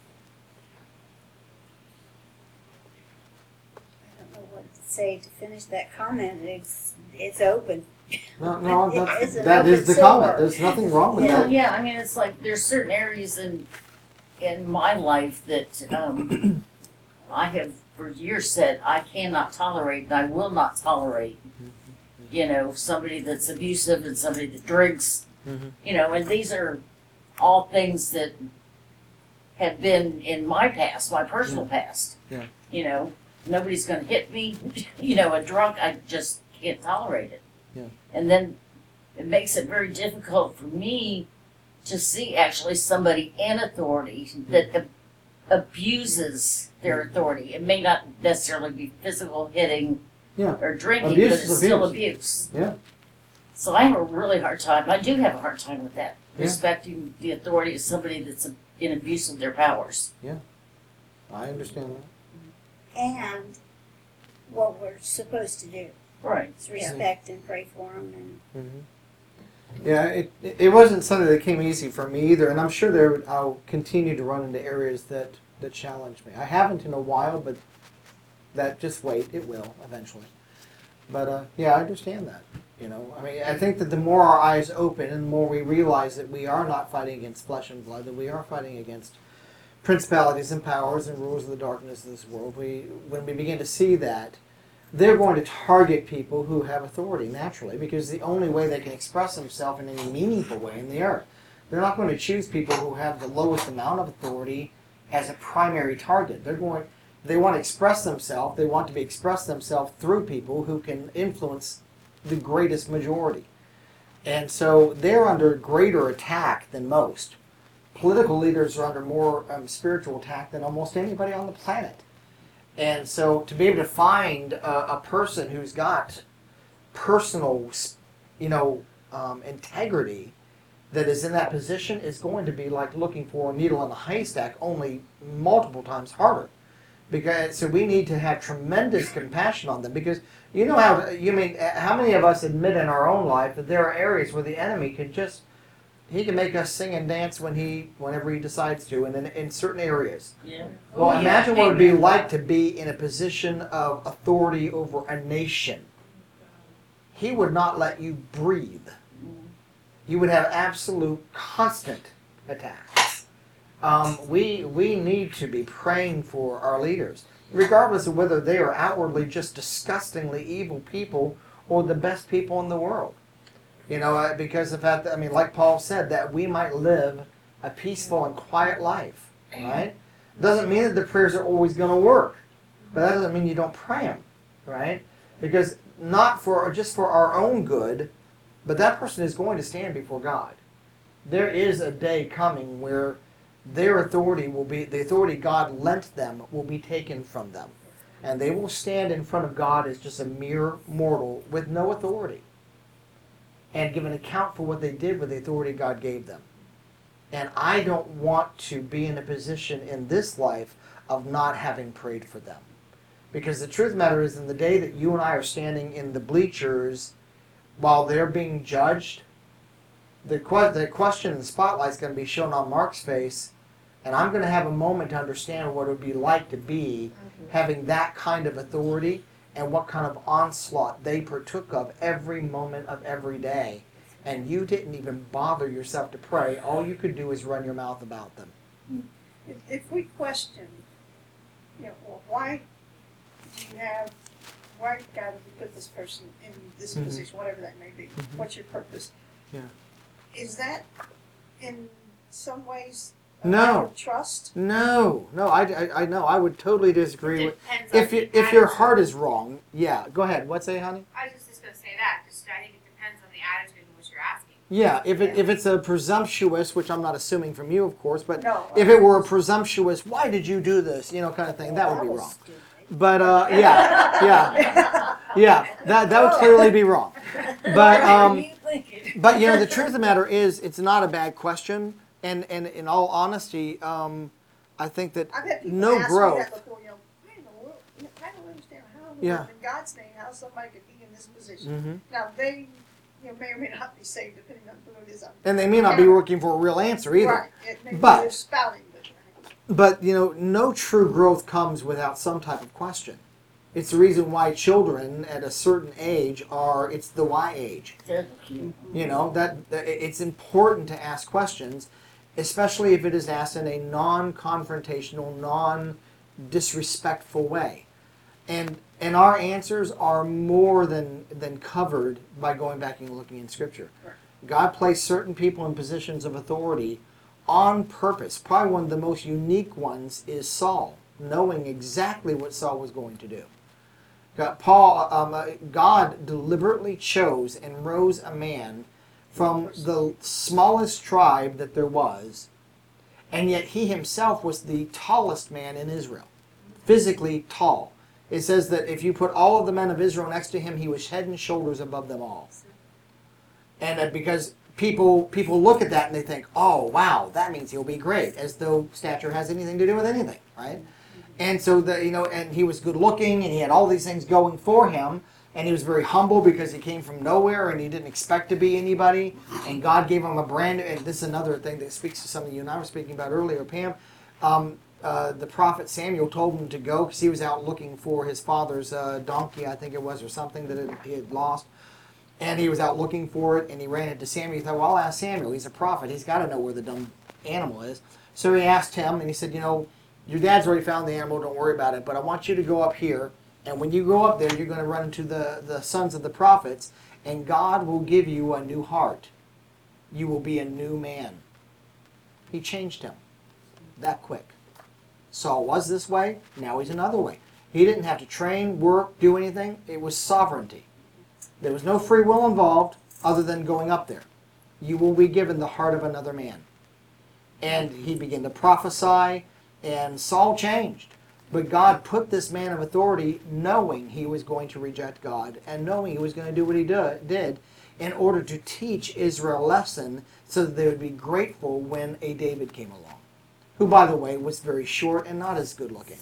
I don't know what to say to finish that comment. It's it's open. No, no, It that's, is an that is open the comment. sore. There's nothing wrong with Yeah. Well, that. yeah, I mean, it's like there's certain areas in in my life that um, I have for years said I cannot tolerate and I will not tolerate. You know, somebody that's abusive and somebody that drinks. Mhm. You know, and these are all things that have been in my past, my personal past. Yeah. You know, nobody's going to hit me. You know, a drunk, I just can't tolerate it. Yeah. And then it makes it very difficult for me to see actually somebody in authority that ab- abuses their authority. It may not necessarily be physical hitting Yeah. or drinking, Abuse but is it's still abuse. abuse. Yeah. So I have a really hard time. I do have a hard time with that. Yeah. Respecting the authority of somebody that's a, in abuse of their powers. I understand that. And what we're supposed to do Right. is respect and pray for them. And Mm-hmm. Yeah, it it wasn't something that came easy for me either, and I'm sure there I'll continue to run into areas that that challenge me. I haven't in a while, but that just wait, it will eventually. But uh, yeah, I understand that. You know, I mean, I think that the more our eyes open and the more we realize that we are not fighting against flesh and blood, that we are fighting against principalities and powers and rulers of the darkness of this world. We when we begin to see that, they're going to target people who have authority naturally, because the only way they can express themselves in any meaningful way in the earth. They're not going to choose people who have the lowest amount of authority as a primary target. They're going, they want to express themselves. They want to be express themselves through people who can influence the greatest majority. And so they're under greater attack than most. Political leaders are under more um, spiritual attack than almost anybody on the planet. And so to be able to find a, a person who's got personal, you know, um, integrity that is in that position is going to be like looking for a needle in a haystack, only multiple times harder. Because so we need to have tremendous compassion on them, because you know how you mean how many of us admit in our own life that there are areas where the enemy can just he can make us sing and dance when he whenever he decides to, and in, in certain areas. Yeah. Well, Yeah. imagine what it would be like to be in a position of authority over a nation. He would not let you breathe. You would have absolute constant attacks. Um, we we need to be praying for our leaders, regardless of whether they are outwardly just disgustingly evil people or the best people in the world. You know, uh, because of that, I mean, like Paul said, that we might live a peaceful and quiet life, right? Doesn't mean that the prayers are always going to work, but that doesn't mean you don't pray them, right? Because not for just for our own good, but that person is going to stand before God. There is a day coming where their authority will be, the authority God lent them will be taken from them. And they will stand in front of God as just a mere mortal with no authority, and give an account for what they did with the authority God gave them. And I don't want to be in a position in this life of not having prayed for them. Because the truth of the matter is, in the day that you and I are standing in the bleachers while they're being judged, the, que- the question and the spotlight is going to be shown on Mark's face, and I'm going to have a moment to understand what it would be like to be having that kind of authority and what kind of onslaught they partook of every moment of every day. And you didn't even bother yourself to pray. All you could do is run your mouth about them. If, if we question, you know, well, why do you have, why God did you put this person in this Mhm. position, whatever that may be? Mhm. What's your purpose? Yeah. Is that in some ways a No. lack of trust? No, no, I, I, I know. I would totally disagree with. Depends on If you, the if your attitude. heart is wrong, yeah. Go ahead. What say, honey? I was just gonna say that. Just I think it depends on the attitude in which you're asking. Yeah. If it if it's a presumptuous, which I'm not assuming from you, of course, but No. if it were a presumptuous, why did you do this? You know, kind of thing. That would be was wrong. stupid. But uh, yeah, yeah, yeah. That that would clearly be wrong. But um, but you know, the truth of the matter is, it's not a bad question. And and in all honesty, um, I think that I've had people no ask growth. me that before, you know, I don't, know, you know, I don't understand how Yeah. in God's name, how somebody could be in this position. Mhm. Now, they you know, may or may not be saved, depending on who it is. And they may not be working for a real answer either. Right. It may be But- they're spouting, but But, you know, no true growth comes without some type of question. It's the reason why children at a certain age are, it's the why age. You know, that, that it's important to ask questions, especially if it is asked in a non-confrontational, non-disrespectful way. And and our answers are more than, than covered by going back and looking in Scripture. Right. God placed certain people in positions of authority on purpose. Probably one of the most unique ones is Saul, knowing exactly what Saul was going to do. God, Paul, um, uh, God deliberately chose and rose a man from the smallest tribe that there was, and yet he himself was the tallest man in Israel, physically tall. It says that if you put all of the men of Israel next to him, he was head and shoulders above them all. And uh, because people people look at that and they think, oh, wow, that means he'll be great, as though stature has anything to do with anything, right? And so, the, you know, and he was good looking, and he had all these things going for him, and he was very humble because he came from nowhere, and he didn't expect to be anybody, and God gave him a brand new, and this is another thing that speaks to something you and I were speaking about earlier, Pam. Um, uh, the prophet Samuel told him to go because he was out looking for his father's uh, donkey, I think it was, or something that it, he had lost. And he was out looking for it, and he ran into Samuel. He thought, well, I'll ask Samuel. He's a prophet. He's got to know where the dumb animal is. So he asked him, and he said, you know, your dad's already found the animal. Don't worry about it. But I want you to go up here, and when you go up there, you're going to run into the, the sons of the prophets, and God will give you a new heart. You will be a new man. He changed him that quick. Saul was this way. Now he's another way. He didn't have to train, work, do anything. It was sovereignty. There was no free will involved other than going up there. You will be given the heart of another man. And he began to prophesy, and Saul changed. But God put this man of authority knowing he was going to reject God and knowing he was going to do what he do, did in order to teach Israel a lesson so that they would be grateful when a David came along. Who, by the way, was very short and not as good looking.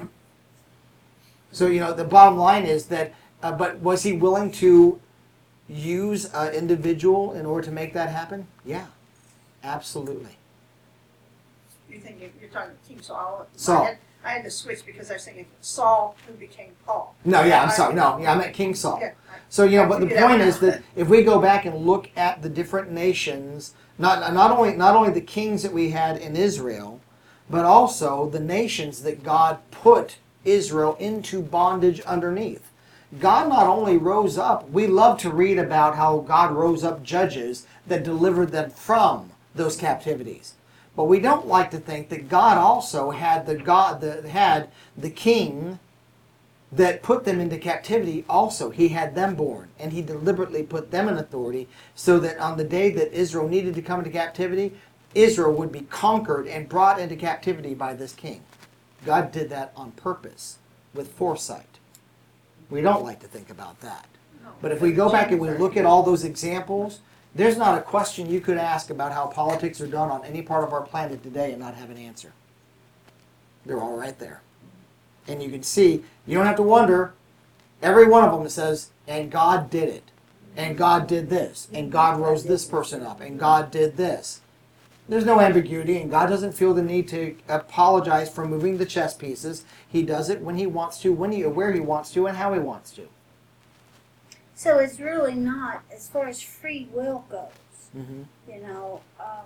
So, you know, the bottom line is that Uh, but was he willing to use an individual in order to make that happen? Yeah, absolutely. you think you- you're talking King Saul. Saul. I had, I had to switch because I was thinking Saul who became Paul. No, yeah, I'm I- sorry. No, yeah, I meant King Saul. Yeah, So, you know, but the Yeah. point is that if we go back and look at the different nations, not not only not only the kings that we had in Israel, but also the nations that God put Israel into bondage underneath. God not only rose up, we love to read about how God rose up judges that delivered them from those captivities. But we don't like to think that God also had the God that had the king that put them into captivity also. He had them born, and he deliberately put them in authority so that on the day that Israel needed to come into captivity, Israel would be conquered and brought into captivity by this king. God did that on purpose, with foresight. We don't like to think about that. But if we go back and we look at all those examples, there's not a question you could ask about how politics are done on any part of our planet today and not have an answer. They're all right there. And you can see, you don't have to wonder, every one of them says, and God did it. And God did this. And God rose this person up. And God did this. There's no ambiguity, and God doesn't feel the need to apologize for moving the chess pieces. He does it when he wants to, when he, where he wants to, and how he wants to. So it's really not, as far as free will goes, Mm-hmm. you know, um,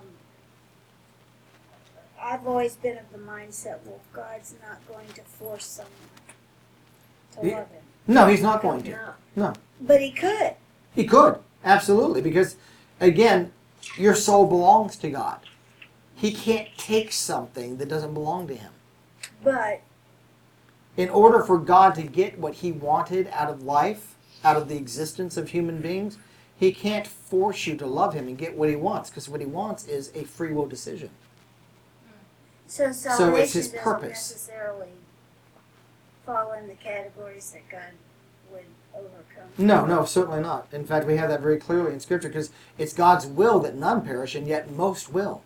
I've always been of the mindset, well, God's not going to force someone to Yeah. love him. No, he's not going to. No. No. But he could. He could, absolutely, because, again, your soul belongs to God. He can't take something that doesn't belong to him. But In order for God to get what he wanted out of life, out of the existence of human beings, he can't force you to love him and get what he wants, because what he wants is a free will decision. so it's salvation his doesn't purpose. necessarily fall in the categories that God would overcome. No, no, certainly not. In fact, we have that very clearly in Scripture, because it's God's will that none perish, and yet most will.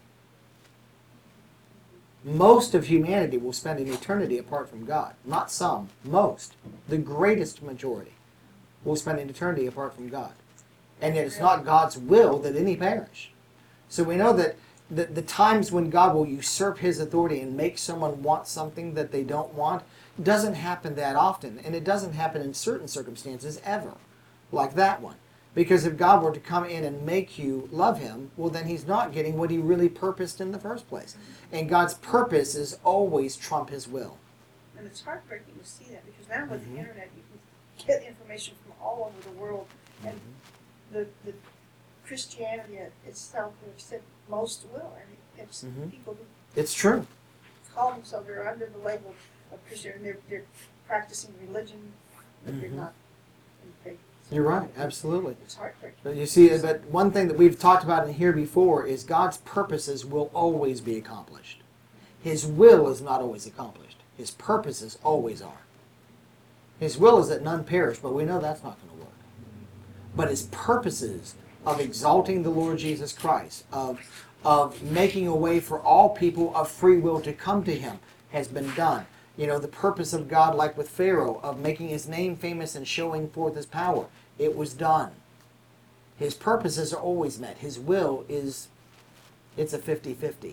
Most of humanity will spend an eternity apart from God. Not some, most. The greatest majority will spend an eternity apart from God. And yet it's not God's will that any perish. So we know that the, the times when God will usurp his authority and make someone want something that they don't want doesn't happen that often. And it doesn't happen in certain circumstances ever, like that one. Because if God were to come in and make you love him, well, then he's not getting what he really purposed in the first place. And God's purpose is always trump his will. And it's heartbreaking to see that, because now with Mhm. the internet, you can get information from all over the world. And the, the Christianity itself, they've said most will. And it's Mhm. people who It's true. call themselves, they're under the label of Christian, and they're, they're practicing religion, but they're Mhm. not in faith. So You're right, absolutely. It's heartbreaking. But you see, but one thing that we've talked about in here before is God's purposes will always be accomplished. His will is not always accomplished. His purposes always are. His will is that none perish, but we know that's not going to work. But his purposes of exalting the Lord Jesus Christ, of, of making a way for all people of free will to come to him, has been done. You know, the purpose of God, like with Pharaoh, of making his name famous and showing forth his power, it was done. His purposes are always met. His will is, it's a fifty-fifty.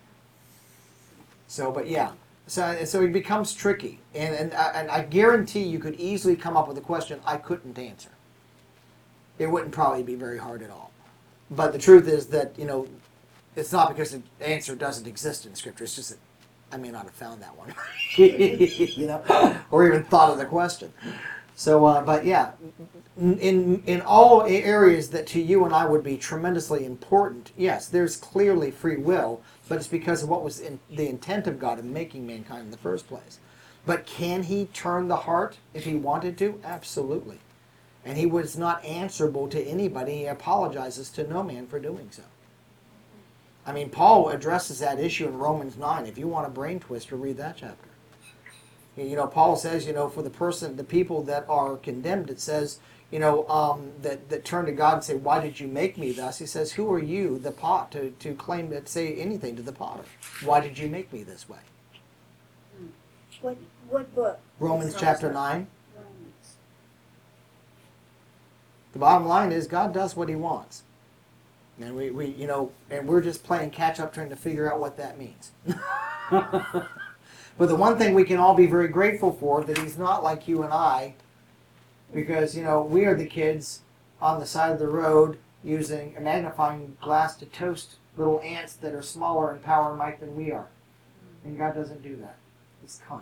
So, but yeah. So, so it becomes tricky. And, and, I- and I guarantee you could easily come up with a question I couldn't answer. It wouldn't probably be very hard at all. But the truth is that, you know, it's not because the answer doesn't exist in Scripture. It's just that I may not have found that one, you know, or even thought of the question. So, uh, but yeah, in in all areas that to you and I would be tremendously important, yes, there's clearly free will, but it's because of what was in the intent of God in making mankind in the first place. But can he turn the heart if he wanted to? Absolutely. And he was not answerable to anybody. He apologizes to no man for doing so. I mean, Paul addresses that issue in Romans nine. If you want a brain twister, read that chapter. You know, Paul says, you know, for the person, the people that are condemned, it says, you know, um, that, that turn to God and say, why did you make me thus? He says, who are you, the pot, to, to claim to say anything to the potter? Why did you make me this way? What what book? Romans chapter nine. Romans. The bottom line is God does what he wants. And we, we you know, and we're just playing catch up trying to figure out what that means. But the one thing we can all be very grateful for, that he's not like you and I, because, you know, we are the kids on the side of the road using a magnifying glass to toast little ants that are smaller in power and might than we are. And God doesn't do that. He's kind.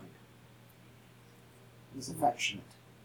He's affectionate.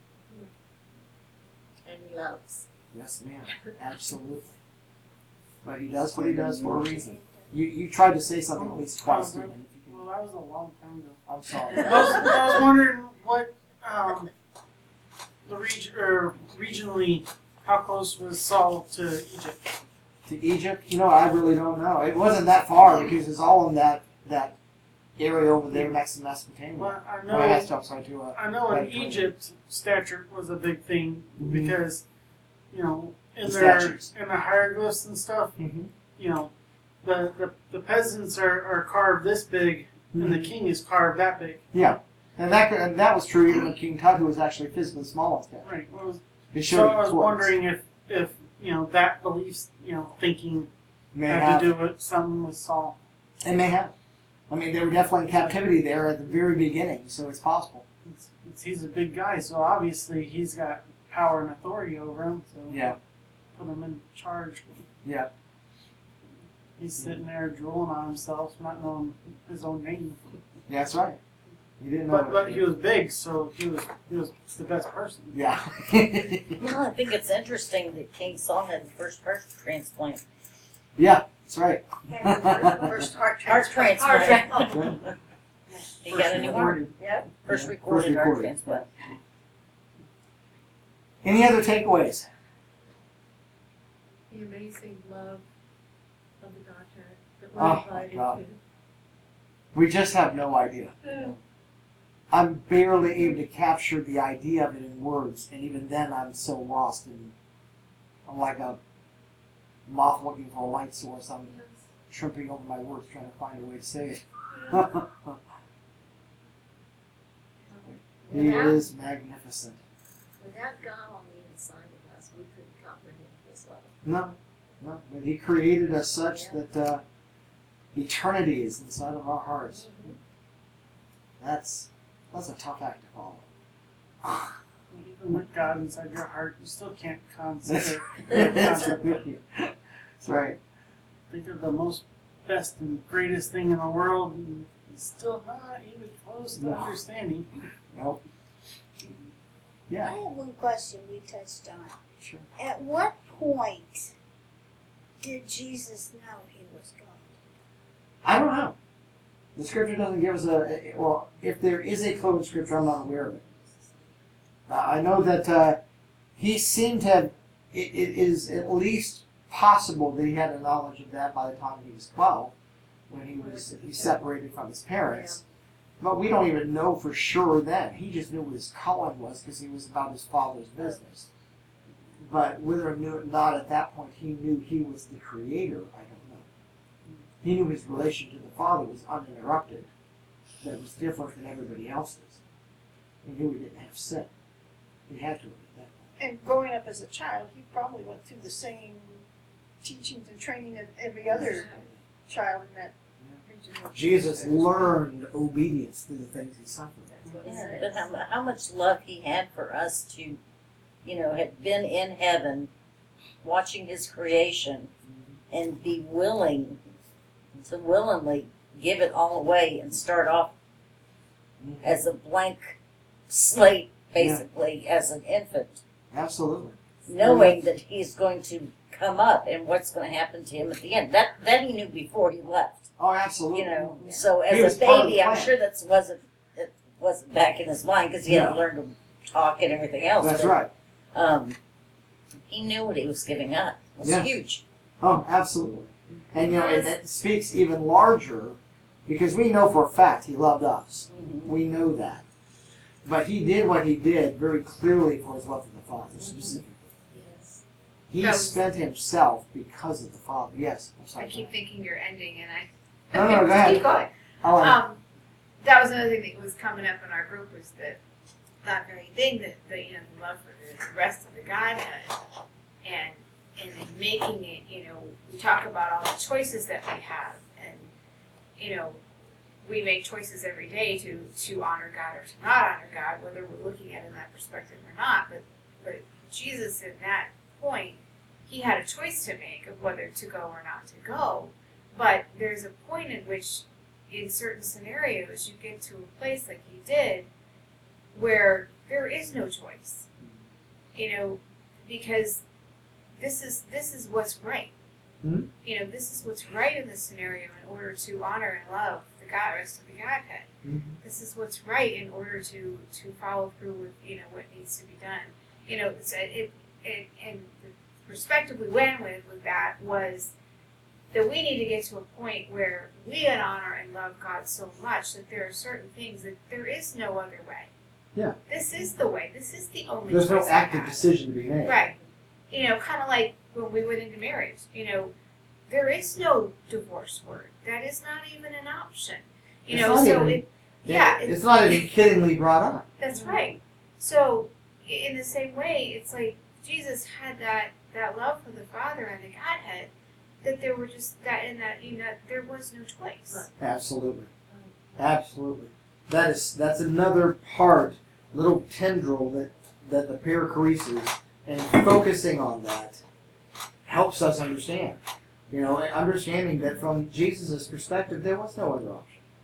And he loves. Yes, ma'am. Absolutely. But he does what he does for a reason. You you tried to say something at least twice, Stephen. Well, that was a long time ago. I'm sorry. I was, I was wondering what um, the region or regionally, how close was Saul to Egypt? To Egypt? You know, I really don't know. It wasn't that far because it's all in that that area over there next to Mesopotamia. Well, I Oh, know. that's to, I'm sorry, to uh, I know in Right. Egypt, stature was a big thing Mhm. because, you know, in The their statues. in the hieroglyphs and stuff, mm-hmm. you know, the the, the peasants are, are carved this big, and the king is carved that big. Yeah, and that and that was true even when King Tut, who was actually physically small on statue. Right. Well, It so showed I was towards. wondering if if you know that beliefs, you know, thinking May had have. to do with something with Saul. It may have. I mean, they were definitely in captivity there at the very beginning, so it's possible. It's, it's, he's a big guy, so obviously he's got power and authority over him. So Yeah. put him in charge. Yeah. He's sitting there drooling on himself, not knowing his own name. Yeah, that's right. You didn't know. But it. but he was big, so he was he was the best person. Yeah. Well, I think it's interesting that King Saul had the first heart transplant. Yeah, that's right. First heart Heart transplant. transplant. He First got a new heart. recorded. Yep. First Yeah, recorded first heart recorded. transplant. Any other takeaways? The amazing love of the Godhead that Oh, we're my invited God. to. We just have no idea. I'm barely able to capture the idea of it in words, and even then I'm so lost in I'm like a moth looking for a light source. I'm tripping over my words trying to find a way to say it. He is magnificent. Without God on the inside of us, we couldn't comprehend His love. No, no. But he created us such that uh, eternity is inside of our hearts. That's that's a tough act to follow. Even with God inside your heart, you still can't That's, consider. that's right. That's right. Think of the most best and greatest thing in the world, and it's still not even close to No. understanding. Nope. I Yeah, have one question we touched on. sure. At what point did Jesus know he was God? I don't know. The scripture doesn't give us a, well, if there is a clue in scripture, I'm not aware of it. Uh, I know that uh, he seemed to have, it, it is at least possible that he had a knowledge of that by the time he was twelve, when he was he separated from his parents. But we don't even know for sure then. He just knew what his calling was because he was about his father's business. But whether or not at that point he knew he was the creator, I don't know. He knew his relation to the Father was uninterrupted, that it was different than everybody else's. He knew he didn't have sin. He had to have at that point. And growing up as a child, he probably went through the same teachings and training that every other child in that region. would. Jesus learned obedience through the things he suffered. Yeah, but how, mu- how much love he had for us to, you know, had been in heaven, watching his creation, and be willing to willingly give it all away and start off as a blank slate, basically, as an infant, Absolutely. knowing that he's going to come up and what's going to happen to him at the end. That that he knew before he left. Oh, absolutely. You know, so He as was a part of the baby, I'm plan. sure that wasn't it wasn't back in his mind because he hadn't No. learned to talk and everything else. That's but, right. Um, he knew what he was giving up. It was Yeah. huge. Oh, absolutely. And you know, and it speaks even larger because we know for a fact he loved us. We know that. But he did what he did very clearly for his love for the Father, specifically. Yes. He That was- spent himself because of the Father. Yes, I'm I sorry. keep thinking you're ending, and I. No, no, go ahead. Keep going. I'll, uh, Um, that was another thing that was coming up in our group was that that very thing that the you know the love for the rest of the Godhead, and and then making it you know we talk about all the choices that we have, and you know we make choices every day to to honor God or to not honor God, whether we're looking at it in that perspective or not. But but Jesus in that point, he had a choice to make of whether to go or not to go. But there's a point in which, in certain scenarios, you get to a place like he did, where there is no choice. You know, because this is this is what's right. Hmm? You know, this is what's right in this scenario in order to honor and love the God, rest of the Godhead. Mhm. This is what's right in order to to follow through with you know what needs to be done. You know, it's a, it it and the perspective we went with with that was that we need to get to a point where we honor and love God so much that there are certain things that there is no other way. Yeah. This is the way. This is the only. There's no choice we active have. decision to be made. Right. You know, kind of like when we went into marriage. You know, there is no divorce word. That is not even an option. You It's know, not so even- it. Yeah, It- it's not even kiddingly brought up. That's right. So, i- in the same way, it's like Jesus had that, that love for the Father and the Godhead, that there were just that in that you know there was no choice. Absolutely, absolutely. That is that's another part, little tendril that that the perichoresis and focusing on that helps us understand. You know, understanding that from Jesus' perspective, there was no other option.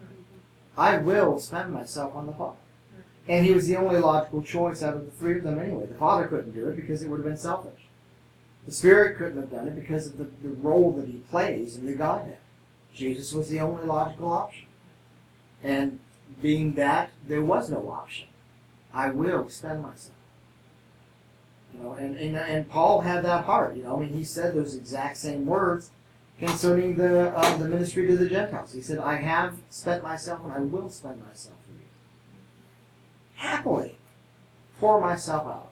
I will spend myself on the Father. And he was the only logical choice out of the three of them anyway. The Father couldn't do it because it would have been selfish. The Spirit couldn't have done it because of the, the role that he plays in the Godhead. Jesus was the only logical option. And being that, there was no option. I will spend myself. You know, and, and, and Paul had that heart. You know, I mean, he said those exact same words concerning the uh, the ministry to the Gentiles. He said, I have spent myself and I will spend myself for you. Happily pour myself out.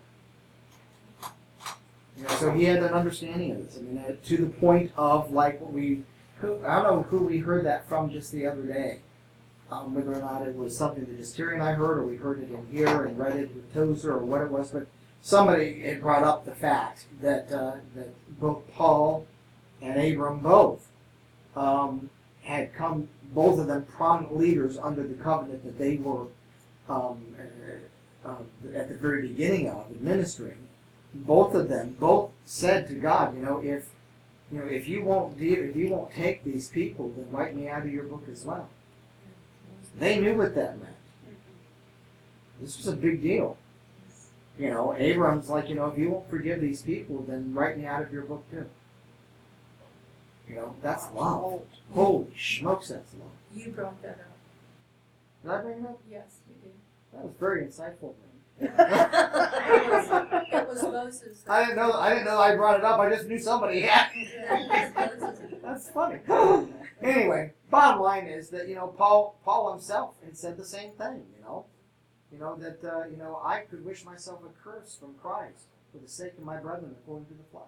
You know, so he had an understanding of this. I mean, uh, to the point of like what we, who, I don't know who we heard that from just the other day. Um, whether or not it was something that just Terry and I heard, or we heard it in here and read it with Tozer, or what it was, but somebody had brought up the fact that uh, that both Paul and Abram both um, had come, both of them prominent leaders under the covenant that they were um, uh, uh, at the very beginning of administering. Both of them both said to God, you know, if you know if you won't deal, if you won't take these people, then write me out of your book as well. They knew what that meant. This was a big deal. You know, Abram's like, you know, if you won't forgive these people, then write me out of your book too. You know, that's love. Holy smokes, that's love. You brought that up. Did I bring it up? Yes, you did. That was very insightful. It was, it was Moses. that- I didn't know. I didn't know I brought it up. I just knew somebody had. Yeah, it was Moses. That's funny. Anyway, bottom line is that you know Paul Paul himself had said the same thing. You know, you know that uh, you know I could wish myself a curse from Christ for the sake of my brethren according to the flesh.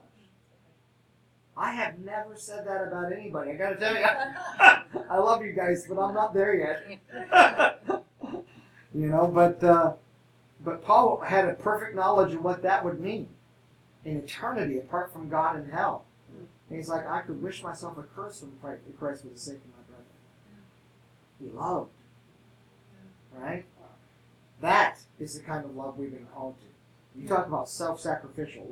I have never said that about anybody. I got to tell you, I love you guys, but I'm not there yet. You know, but uh, but Paul had a perfect knowledge of what that would mean in eternity apart from God and hell. And he's like, I could wish myself a curse from Christ for the sake of my brethren. He loved. Right? That is the kind of love we've been called to. You talk about self-sacrificial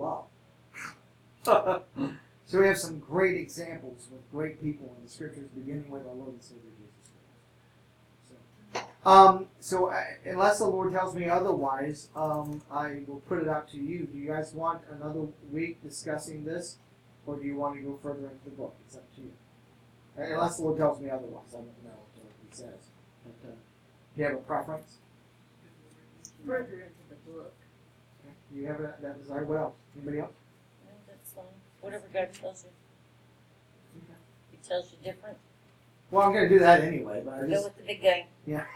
love. So we have some great examples with great people in the scriptures, beginning with our Lord and Savior Jesus Christ. So, um, so I, unless the Lord tells me otherwise, um, I will put it out to you. Do you guys want another week discussing this? Or do you want to go further into the book? It's up to you. Unless the Lord tells me otherwise. I don't know what he says. But, uh, do you have a preference? Further into the book. Okay. Do you have a, that desire? What else? Anybody else? No, that's fine. Whatever God tells you. He tells you different. Well, I'm going to do that anyway. But I Go just, with the big game. yeah.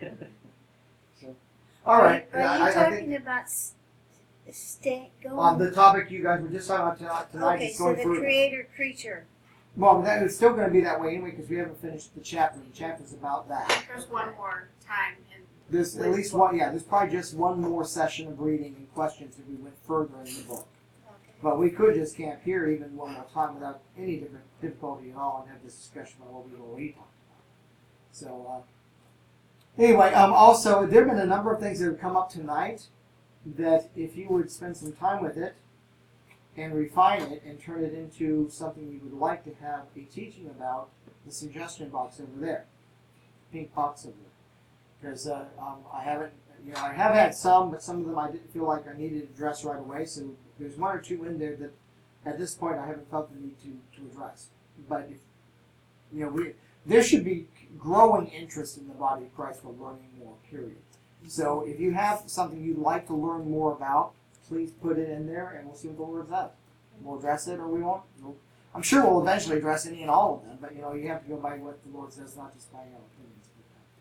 So, all right. Are you I, I talking think about s- stay going? on the topic you guys were just talking about tonight, tonight okay, is so going the through. creator creature. Well, that is still going to be that way anyway because we haven't finished the chapter. The chapter's about that. There's one more time, and There's at least one, yeah, there's probably just one more session of reading and questions if we went further in the book. Okay. But we could just camp here even one more time without any different difficulty at all and have this discussion about what we've already talked about. So, uh, anyway, um, also, there have been a number of things that have come up tonight that if you would spend some time with it and refine it and turn it into something you would like to have a teaching about, the suggestion box over there, pink box over there. Because uh, um, I haven't, you know, I have had some, but some of them I didn't feel like I needed to address right away. So there's one or two in there that at this point, I haven't felt the need to, to address. But if, you know, we, there should be growing interest in the body of Christ for learning more, period. So if you have something you'd like to learn more about, please put it in there and we'll see what the Lord says. We'll address it or we won't. We'll, I'm sure we'll eventually address any and all of them, but you know, you have to go by what the Lord says, not just by your opinion.